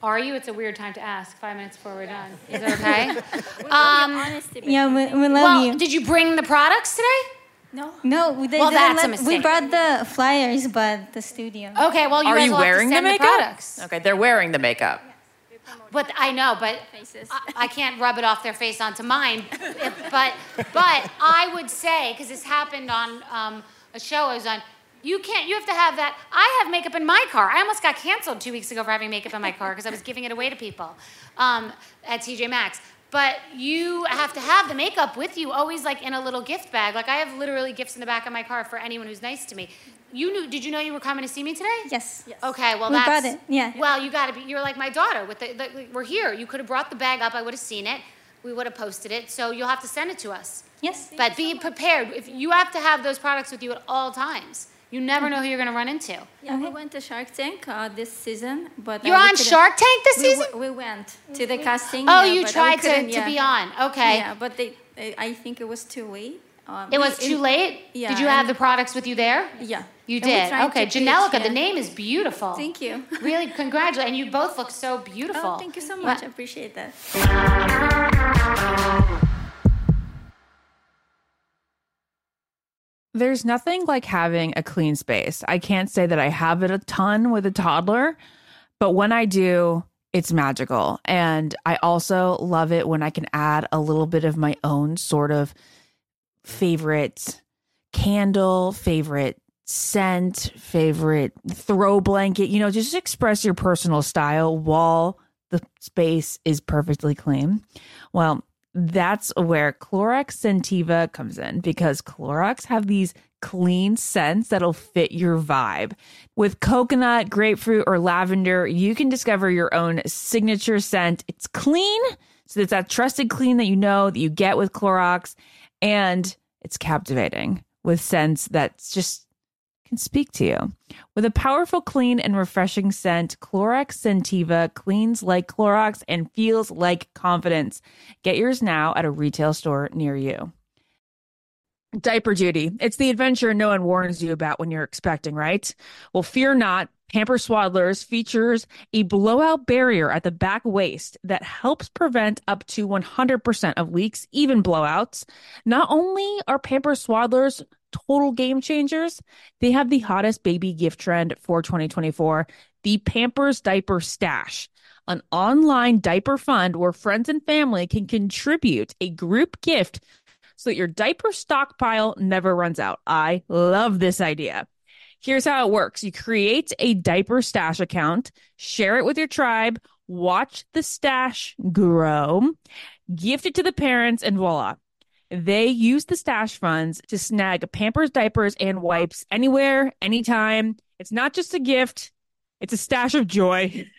Are you? It's a weird time to ask. Five minutes before we're done. Is it okay? um, Yeah, we, we love well, you. did you bring the products today? No. No, we Well, didn't that's a let- mistake. We brought the flyers, but the studio. Okay, well, you Are guys you will have wearing to the send the, makeup? products. Okay, they're wearing the makeup. But I know, but I, I can't rub it off their face onto mine. but but I would say, because this happened on um, a show I was on, you can't. You have to have that. I have makeup in my car. I almost got canceled two weeks ago for having makeup in my car because I was giving it away to people um, at T J Maxx. But you have to have the makeup with you, always like in a little gift bag. Like I have literally gifts in the back of my car for anyone who's nice to me. You knew? Did you know you were coming to see me today? Yes. yes. Okay. Well, We that's. brought it, yeah. Well, you got to be. You're like my daughter. With the, the, we're here. You could have brought the bag up. I would have seen it. We would have posted it. So you'll have to send it to us. Yes. But be prepared. If you have to have those products with you at all times. You never know who you're going to run into. Yeah, we went to Shark Tank uh, this season, but You're uh, we on couldn't- Shark Tank this we season? w- We went to the casting. Oh, yeah, you but tried we to- couldn't, to yeah. be on. Okay. Yeah, but they, they, I think it was too late. Um, It was it- too late? Yeah. Did you have and- the products with you there? Yeah. You And we did? tried Okay. to pitch, Janelica, yeah. the name is beautiful. Thank you. Really, congratulations. And you both look so beautiful. Oh, thank you so much. Yeah. I appreciate that. There's nothing like having a clean space. I can't say that I have it a ton with a toddler, but when I do, it's magical. And I also love it when I can add a little bit of my own sort of favorite candle, favorite scent, favorite throw blanket, you know, just express your personal style while the space is perfectly clean. Well, that's where Clorox Scentiva comes in, because Clorox have these clean scents that'll fit your vibe. With coconut, grapefruit, or lavender, you can discover your own signature scent. It's clean, so it's that trusted clean that you know that you get with Clorox, and it's captivating with scents that just can speak to you. With a powerful, clean, and refreshing scent, Clorox Scentiva cleans like Clorox and feels like confidence. Get yours now at a retail store near you. Diaper duty. It's the adventure no one warns you about when you're expecting, right? Well, fear not. Pampers Swaddlers features a blowout barrier at the back waist that helps prevent up to one hundred percent of leaks, even blowouts. Not only are Pampers Swaddlers total game changers, they have the hottest baby gift trend for twenty twenty-four, the Pampers Diaper Stash, an online diaper fund where friends and family can contribute a group gift so that your diaper stockpile never runs out. I love this idea. Here's how it works. You create a diaper stash account, share it with your tribe, watch the stash grow, gift it to the parents, and voila. They use the stash funds to snag Pampers diapers and wipes anywhere, anytime. It's not just a gift, it's a stash of joy.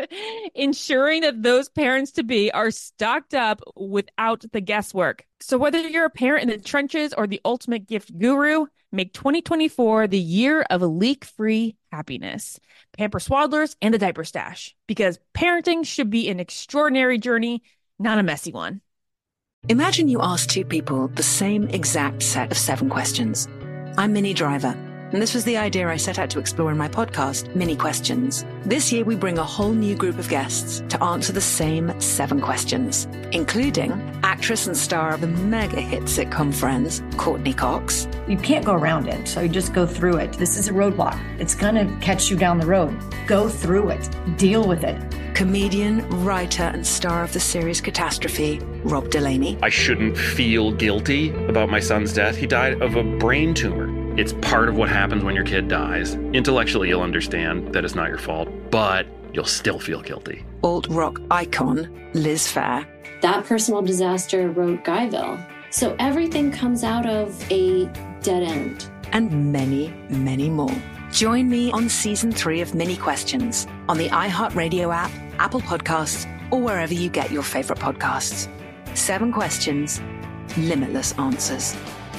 Ensuring that those parents-to-be are stocked up without the guesswork. So whether you're a parent in the trenches or the ultimate gift guru, make twenty twenty-four the year of leak-free happiness. Pampers Swaddlers and the Diaper Stash. Because parenting should be an extraordinary journey, not a messy one. Imagine you ask two people the same exact set of seven questions. I'm Minnie Driver, and this was the idea I set out to explore in my podcast, Mini Questions. This year, we bring a whole new group of guests to answer the same seven questions, including actress and star of the mega hit sitcom Friends, Courtney Cox. You can't go around it, so you just go through it. This is a roadblock. It's going to catch you down the road. Go through it. Deal with it. Comedian, writer, and star of the series Catastrophe, Rob Delaney. I shouldn't feel guilty about my son's death. He died of a brain tumor. It's part of what happens when your kid dies. Intellectually, you'll understand that it's not your fault, but you'll still feel guilty. Alt-rock icon, Liz Phair. That personal disaster wrote Guyville. So everything comes out of a dead end. And many, many more. Join me on season three of Mini Questions on the iHeartRadio app, Apple Podcasts, or wherever you get your favorite podcasts. Seven questions, limitless answers.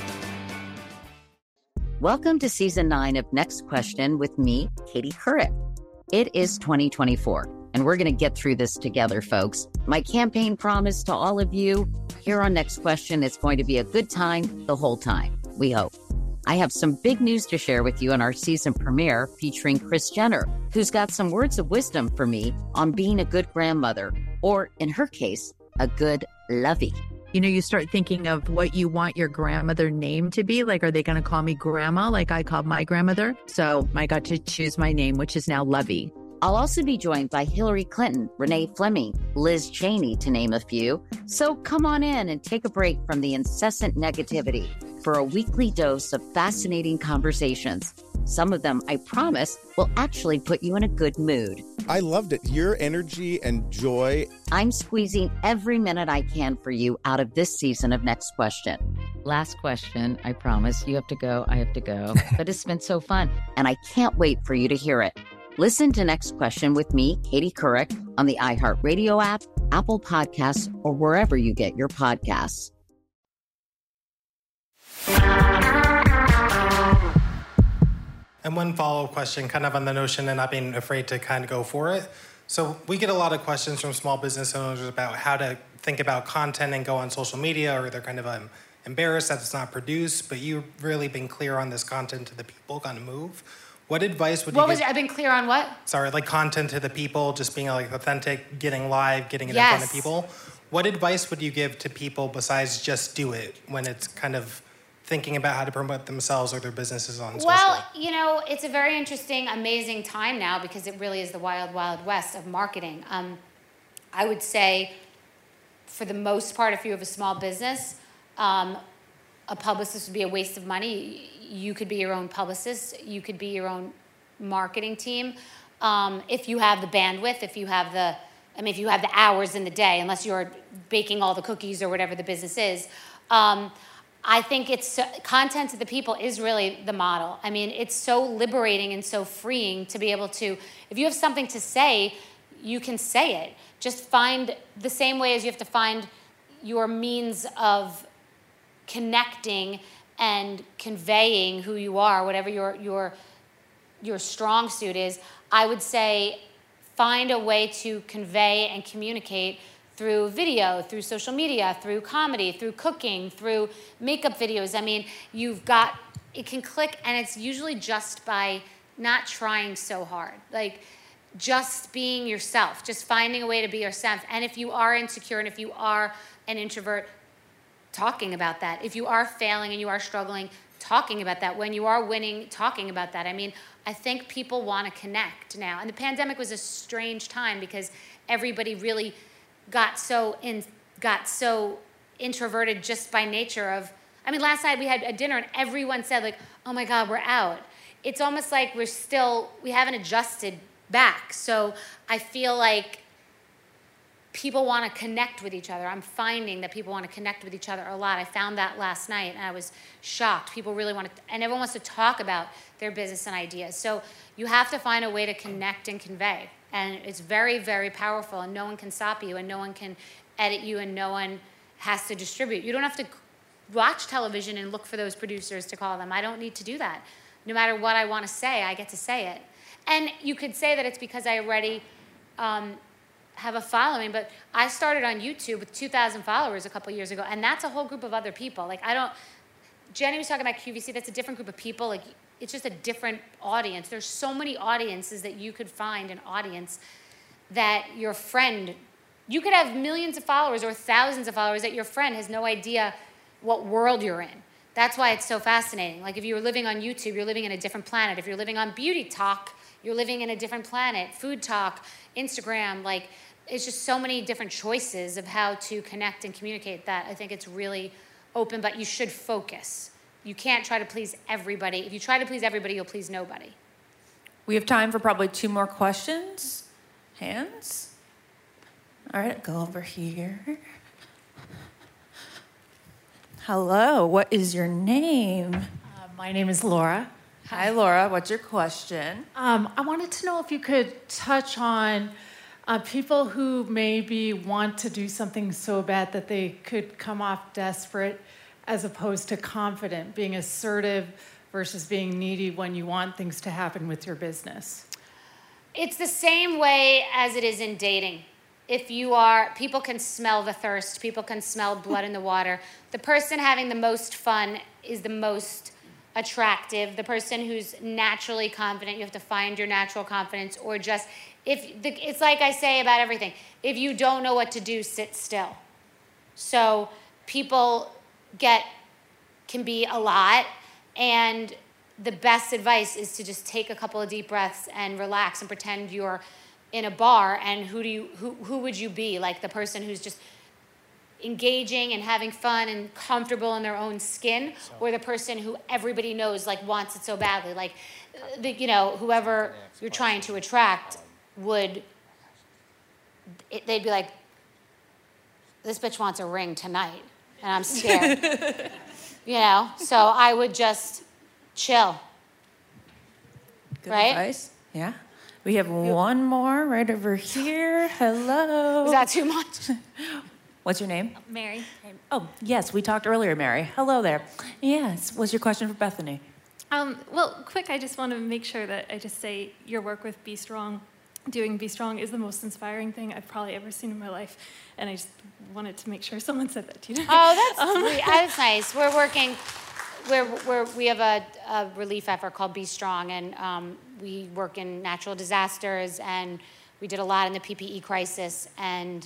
Welcome to season nine of Next Question with me, Katie Couric. It is twenty twenty-four, and we're going to get through this together, folks. My campaign promise to all of you here on Next Question, it's going to be a good time the whole time. We hope. I have some big news to share with you in our season premiere featuring Kris Jenner, who's got some words of wisdom for me on being a good grandmother, or in her case, a good lovey. You know, you start thinking of what you want your grandmother name to be. Like, are they going to call me grandma like I called my grandmother? So I got to choose my name, which is now Lovey. I'll also be joined by Hillary Clinton, Renee Fleming, Liz Cheney, to name a few. So come on in and take a break from the incessant negativity for a weekly dose of fascinating conversations. Some of them, I promise, will actually put you in a good mood. I loved it. Your energy and joy. I'm squeezing every minute I can for you out of this season of Next Question. Last question, I promise. You have to go, I have to go. But it's been so fun, and I can't wait for you to hear it. Listen to Next Question with me, Katie Couric, on the iHeartRadio app, Apple Podcasts, or wherever you get your podcasts. And one follow-up question, kind of on the notion of not being afraid to kind of go for it. So we get a lot of questions from small business owners about how to think about content and go on social media, or they're kind of um, embarrassed that it's not produced, but you've really been clear on this content to the people kind of move. What advice would What you was give? it? I've been clear on what? Sorry, like content to the people, just being like authentic, getting live, getting it Yes. in front of people. What advice would you give to people besides just do it when it's kind of thinking about how to promote themselves or their businesses on social? Well, you know, it's a very interesting, amazing time now because it really is the wild, wild west of marketing. Um, I would say, for the most part, if you have a small business, um, a publicist would be a waste of money. You could be your own publicist. You could be your own marketing team. Um, if you have the bandwidth, if you have the, I mean, if you have the hours in the day, unless you're baking all the cookies or whatever the business is. Um, I think it's content to the people is really the model. I mean, it's so liberating and so freeing to be able to, if you have something to say, you can say it. Just find the same way as you have to find your means of connecting and conveying who you are, whatever your your your strong suit is. I would say find a way to convey and communicate through video, through social media, through comedy, through cooking, through makeup videos. I mean, you've got, it can click, and it's usually just by not trying so hard. Like, just being yourself, just finding a way to be yourself. And if you are insecure and if you are an introvert, talking about that. If you are failing and you are struggling, talking about that. When you are winning, talking about that. I mean, I think people want to connect now. And the pandemic was a strange time because everybody really got so in, got so introverted just by nature of, I mean, last night we had a dinner and everyone said like, oh my God, we're out. It's almost like we're still, we haven't adjusted back. So I feel like people want to connect with each other. I'm finding that people want to connect with each other a lot. I found that last night and I was shocked. People really want to, and everyone wants to talk about their business and ideas. So you have to find a way to connect and convey. And it's very, very powerful, and no one can stop you, and no one can edit you, and no one has to distribute. You don't have to watch television and look for those producers to call them. I don't need to do that. No matter what I want to say, I get to say it. And you could say that it's because I already um, have a following, but I started on YouTube with two thousand followers a couple years ago, and that's a whole group of other people. Like, I don't, Jenny was talking about Q V C, that's a different group of people. Like, it's just a different audience. There's so many audiences that you could find an audience that your friend, you could have millions of followers or thousands of followers that your friend has no idea what world you're in. That's why it's so fascinating. Like, if you're living on YouTube, you're living in a different planet. If you're living on Beauty Talk, you're living in a different planet. Food Talk, Instagram, like, it's just so many different choices of how to connect and communicate that I think it's really open, but you should focus. You can't try to please everybody. If you try to please everybody, you'll please nobody. We have time for probably two more questions. Hands? All right, go over here. Hello, what is your name? Uh, my name is Laura. Hi, Laura. What's your question? Um, I wanted to know if you could touch on uh, people who maybe want to do something so bad that they could come off desperate as opposed to confident, being assertive versus being needy when you want things to happen with your business. It's the same way as it is in dating. If you are, people can smell the thirst, people can smell blood in the water. The person having the most fun is the most attractive, the person who's naturally confident. You have to find your natural confidence, or just, if the, it's like I say about everything, if you don't know what to do, sit still. So people get, can be a lot, and the best advice is to just take a couple of deep breaths and relax and pretend you're in a bar, and who do you, who, who would you be? Like the person who's just engaging and having fun and comfortable in their own skin, or the person who everybody knows like wants it so badly, like the, you know, whoever you're trying to attract would, it, they'd be like, this bitch wants a ring tonight and I'm scared. You know, so I would just chill. Good right? advice. Yeah. We have one more right over here. Hello. Is that too much? What's your name? Mary. Oh, yes, we talked earlier, Mary. Hello there. Yes, what's your question for Bethany? Um, well, quick, I just want to make sure that I just say your work with Be Strong, doing Be Strong, is the most inspiring thing I've probably ever seen in my life. And I just wanted to make sure someone said that to you. Oh, that's, Um, we, that's nice. We're working, we're, we're, we have a, a relief effort called Be Strong, and um, we work in natural disasters, and we did a lot in the P P E crisis, and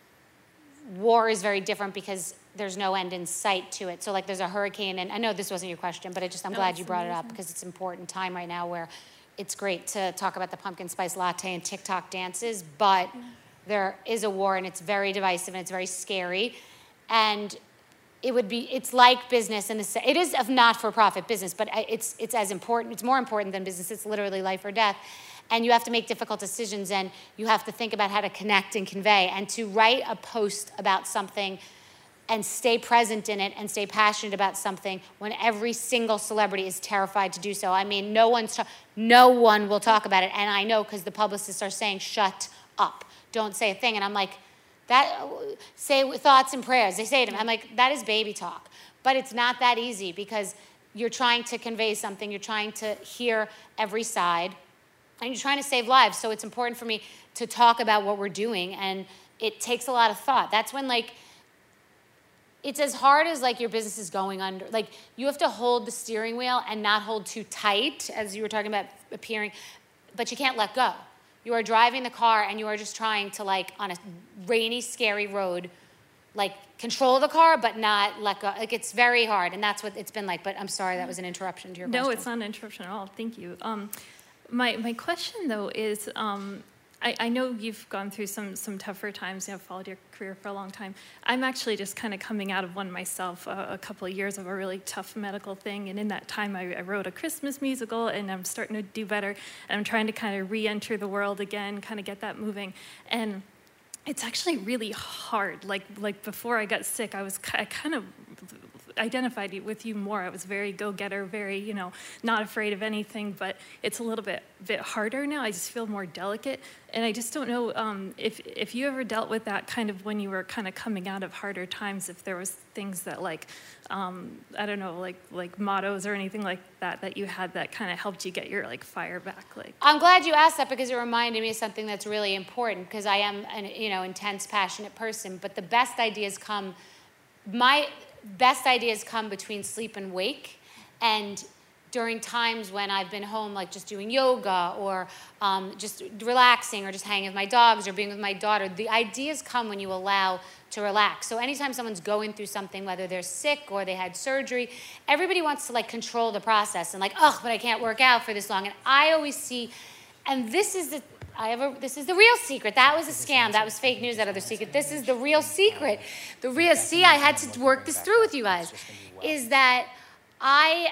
war is very different because there's no end in sight to it. So like there's a hurricane, and I know this wasn't your question, but I just, I'm No, glad it's you brought it up amazing. because it's an important time right now where it's great to talk about the pumpkin spice latte and TikTok dances, but there is a war, and it's very divisive, and it's very scary. And it would be, it's like business in the se- it is a not-for-profit business, but it's it's as important, it's more important than business. It's literally life or death. And you have to make difficult decisions, and you have to think about how to connect and convey, and to write a post about something and stay present in it and stay passionate about something when every single celebrity is terrified to do so. I mean, no one's ta- no one will talk about it, and I know because the publicists are saying, shut up, don't say a thing. And I'm like, that, say thoughts and prayers. They say to me, I'm like, that is baby talk. But it's not that easy because you're trying to convey something, you're trying to hear every side, and you're trying to save lives. So it's important for me to talk about what we're doing, and it takes a lot of thought. That's when, like, it's as hard as like your business is going under. Like you have to hold the steering wheel and not hold too tight, as you were talking about appearing, but you can't let go. You are driving the car and you are just trying to, like, on a rainy, scary road, like control the car but not let go. Like it's very hard, and that's what it's been like. But I'm sorry, that was an interruption to your No, question. it's not an interruption at all. Thank you. Um, my my question though is, um, I, I know you've gone through some some tougher times. You know, followed your career for a long time. I'm actually just kind of coming out of one myself. Uh, a couple of years of a really tough medical thing, and in that time, I, I wrote a Christmas musical, and I'm starting to do better. And I'm trying to kind of re-enter the world again, kind of get that moving, and it's actually really hard. Like like before I got sick, I was I kind of identified with you more. I was very go-getter, very, you know, not afraid of anything, but it's a little bit bit harder now. I just feel more delicate, and I just don't know um, if if you ever dealt with that kind of when you were kind of coming out of harder times, if there was things that like, um, I don't know, like like mottos or anything like that that you had that kind of helped you get your like fire back. Like, I'm glad you asked that because it reminded me of something that's really important, because I am an, you know, intense, passionate person, but the best ideas come, my best ideas come between sleep and wake, and during times when I've been home, like just doing yoga or um, just relaxing or just hanging with my dogs or being with my daughter. The ideas come when you allow to relax. So anytime someone's going through something, whether they're sick or they had surgery, everybody wants to like control the process and like, oh, but I can't work out for this long. And I always see, and this is the, I have a, this is the real secret. That was a scam. That was fake news, that other secret. This is the real secret. The real, see, I had to work this through with you guys, is that I,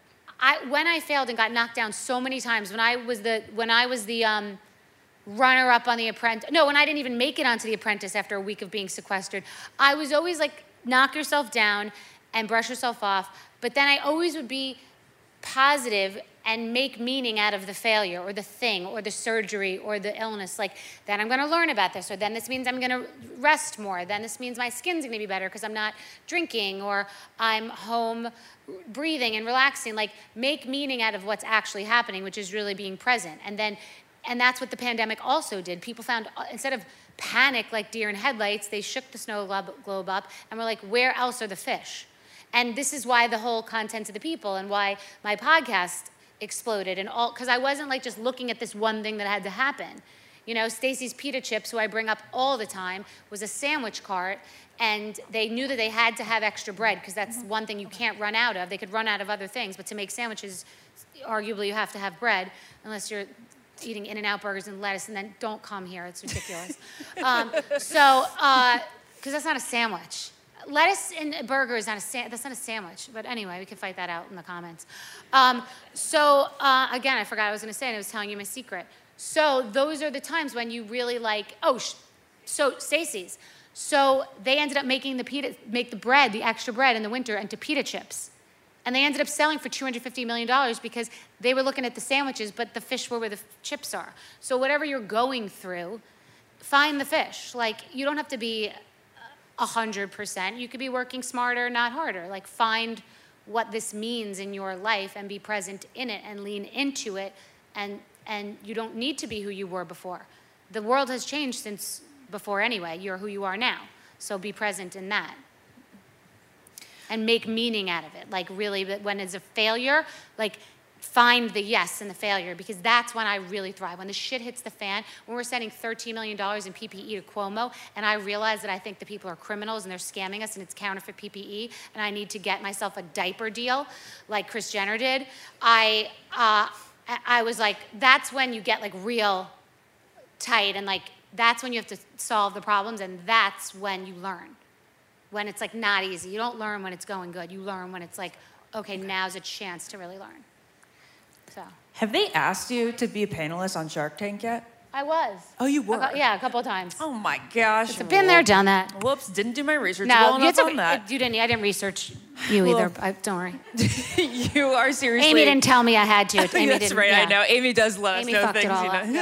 I, when I failed and got knocked down so many times, when I was the, when I was the um, runner-up on The Apprentice, no, when I didn't even make it onto The Apprentice after a week of being sequestered, I was always like, knock yourself down and brush yourself off, but then I always would be positive and make meaning out of the failure or the thing or the surgery or the illness. Like, then I'm going to learn about this, or then this means I'm going to rest more. Then this means my skin's going to be better because I'm not drinking, or I'm home breathing and relaxing. Like, make meaning out of what's actually happening, which is really being present. And then, and that's what the pandemic also did. People found, instead of panic like deer in headlights, they shook the snow globe, globe up and were like, where else are the fish? And this is why the whole Content to the People and why my podcast exploded and all, because I wasn't like just looking at this one thing that had to happen. You know, Stacy's Pita Chips, who I bring up all the time, was a sandwich cart, and they knew that they had to have extra bread because that's one thing you can't run out of. They could run out of other things, but to make sandwiches, arguably you have to have bread, unless you're eating In-N-Out burgers and lettuce, and then don't come here, it's ridiculous. um, so, because uh, that's not a sandwich. Lettuce and a burger is not a sa- that's not a sandwich. But anyway, we can fight that out in the comments. Um, so uh, again, I forgot what I was going to say, and I was telling you my secret. So those are the times when you really like, oh, sh- so Stacy's. So they ended up making the pita, make the bread, the extra bread in the winter into pita chips. And they ended up selling for two hundred fifty million dollars because they were looking at the sandwiches, but the fish were where the f- chips are. So whatever you're going through, find the fish. Like, you don't have to be one hundred percent. You could be working smarter, not harder. Like, find what this means in your life and be present in it and lean into it. And, and you don't need to be who you were before. The world has changed since before anyway. You're who you are now. So be present in that. And make meaning out of it. Like, really, when it's a failure, like, find the yes in the failure, because that's when I really thrive. When the shit hits the fan, when we're sending thirteen million dollars in P P E to Cuomo, and I realize that I think the people are criminals and they're scamming us and it's counterfeit P P E, and I need to get myself a diaper deal like Kris Jenner did, I, uh, I was like, that's when you get like real tight, and like, that's when you have to solve the problems, and that's when you learn. When it's like not easy. You don't learn when it's going good. You learn when it's like, okay, now's a chance to really learn. So. Have they asked you to be a panelist on Shark Tank yet? I was. Oh, you were? A, yeah, a couple of times. Oh my gosh. It's been there, done that. Whoops, didn't do my research no, well enough it's okay. on that. You didn't, I didn't research you Well, either. I, don't worry. You are seriously. Amy didn't tell me I had to. Amy That's didn't, right, yeah. I know. Amy does let Amy us know fucked it things, all you up. know.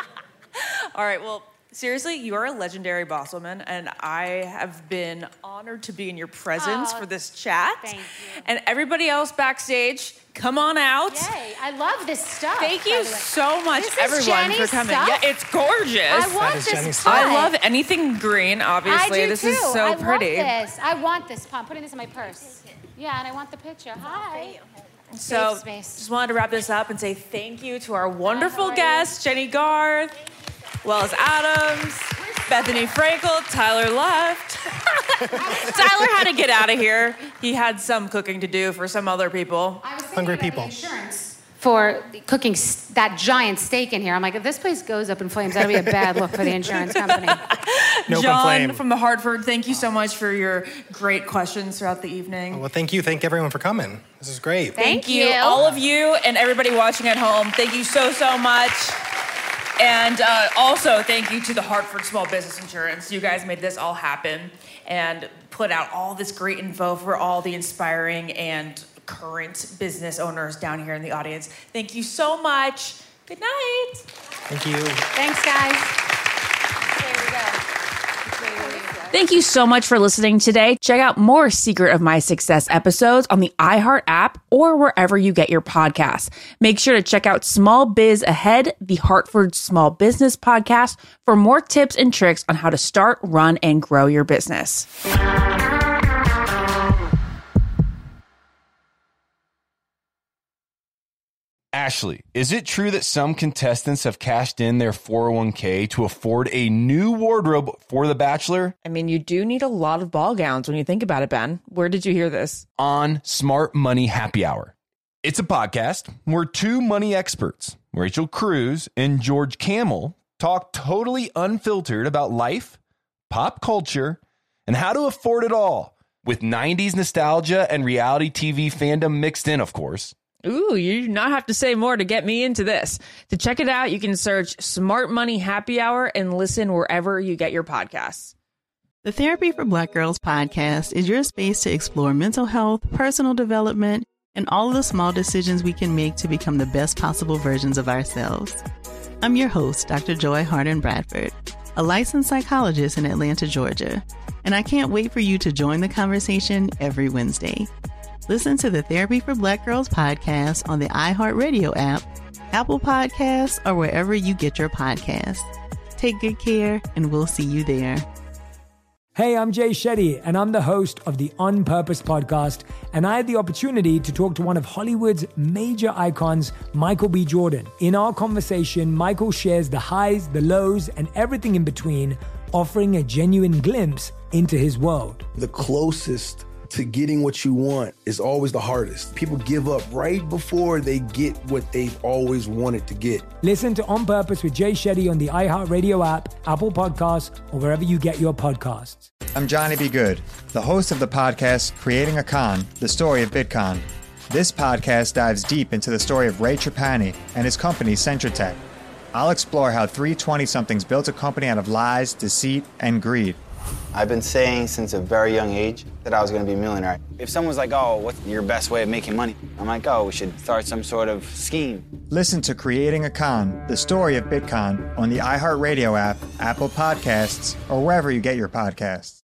All right, well, seriously, you are a legendary boss woman, and I have been honored to be in your presence Oh, for this chat. thank you. And everybody else backstage, come on out. Yay, I love this stuff. Thank by you the way. so much, This is everyone, Jenny's for coming. stuff? Yeah, it's gorgeous. I want this Jenny's pot. I love anything green, obviously. I do this too. is so I pretty. want this. I want this pot. I'm putting this in my purse. Yeah, and I want the picture. Hi. So, Safe space. just wanted to wrap this up and say thank you to our wonderful guests, Jenny Garth, Wells Adams, Bethany Frankel, Tyler left. Tyler had to get out of here. He had some cooking to do for some other people. Hungry people. For cooking s- that giant steak in here. I'm like, if this place goes up in flames, that'll be a bad look for the insurance company. No John flame. from the Hartford, thank you so much for your great questions throughout the evening. Well, thank you. Thank everyone for coming. This is great. Thank you. you. All of you and everybody watching at home, thank you so, so much. And uh, also, thank you to the Hartford Small Business Insurance. You guys made this all happen and put out all this great info for all the inspiring and current business owners down here in the audience. Thank you so much. Good night. Thank you. Thanks, guys. There we go. Thank you so much for listening today. Check out more Secret of My Success episodes on the iHeart app or wherever you get your podcasts. Make sure to check out Small Biz Ahead, the Hartford Small Business Podcast, for more tips and tricks on how to start, run, and grow your business. Ashley, is it true that some contestants have cashed in their four oh one k to afford a new wardrobe for The Bachelor? I mean, you do need a lot of ball gowns when you think about it, Ben. Where did you hear this? On Smart Money Happy Hour. It's a podcast where two money experts, Rachel Cruz and George Camel, talk totally unfiltered about life, pop culture, and how to afford it all, with nineties nostalgia and reality T V fandom mixed in, of course. Ooh, you do not have to say more to get me into this. To check it out, you can search Smart Money Happy Hour and listen wherever you get your podcasts. The Therapy for Black Girls podcast is your space to explore mental health, personal development, and all of the small decisions we can make to become the best possible versions of ourselves. I'm your host, Doctor Joy Harden Bradford, a licensed psychologist in Atlanta, Georgia, and I can't wait for you to join the conversation every Wednesday. Listen to the Therapy for Black Girls podcast on the iHeartRadio app, Apple Podcasts, or wherever you get your podcasts. Take good care, and we'll see you there. Hey, I'm Jay Shetty, and I'm the host of the On Purpose podcast, and I had the opportunity to talk to one of Hollywood's major icons, Michael B. Jordan. In our conversation, Michael shares the highs, the lows, and everything in between, offering a genuine glimpse into his world. The closest to getting what you want is always the hardest. People give up right before they get what they've always wanted to get. Listen to On Purpose with Jay Shetty on the iHeartRadio app, Apple Podcasts, or wherever you get your podcasts. I'm Johnny B. Good, the host of the podcast Creating a Con, the story of Bitcoin. This podcast dives deep into the story of Ray Trapani and his company Centratech. I'll explore how three twenty-somethings built a company out of lies, deceit, and greed. I've been saying since a very young age that I was going to be a millionaire. If someone's like, oh, what's your best way of making money? I'm like, oh, we should start some sort of scheme. Listen to Creating a Con, the story of Bitcoin on the iHeartRadio app, Apple Podcasts, or wherever you get your podcasts.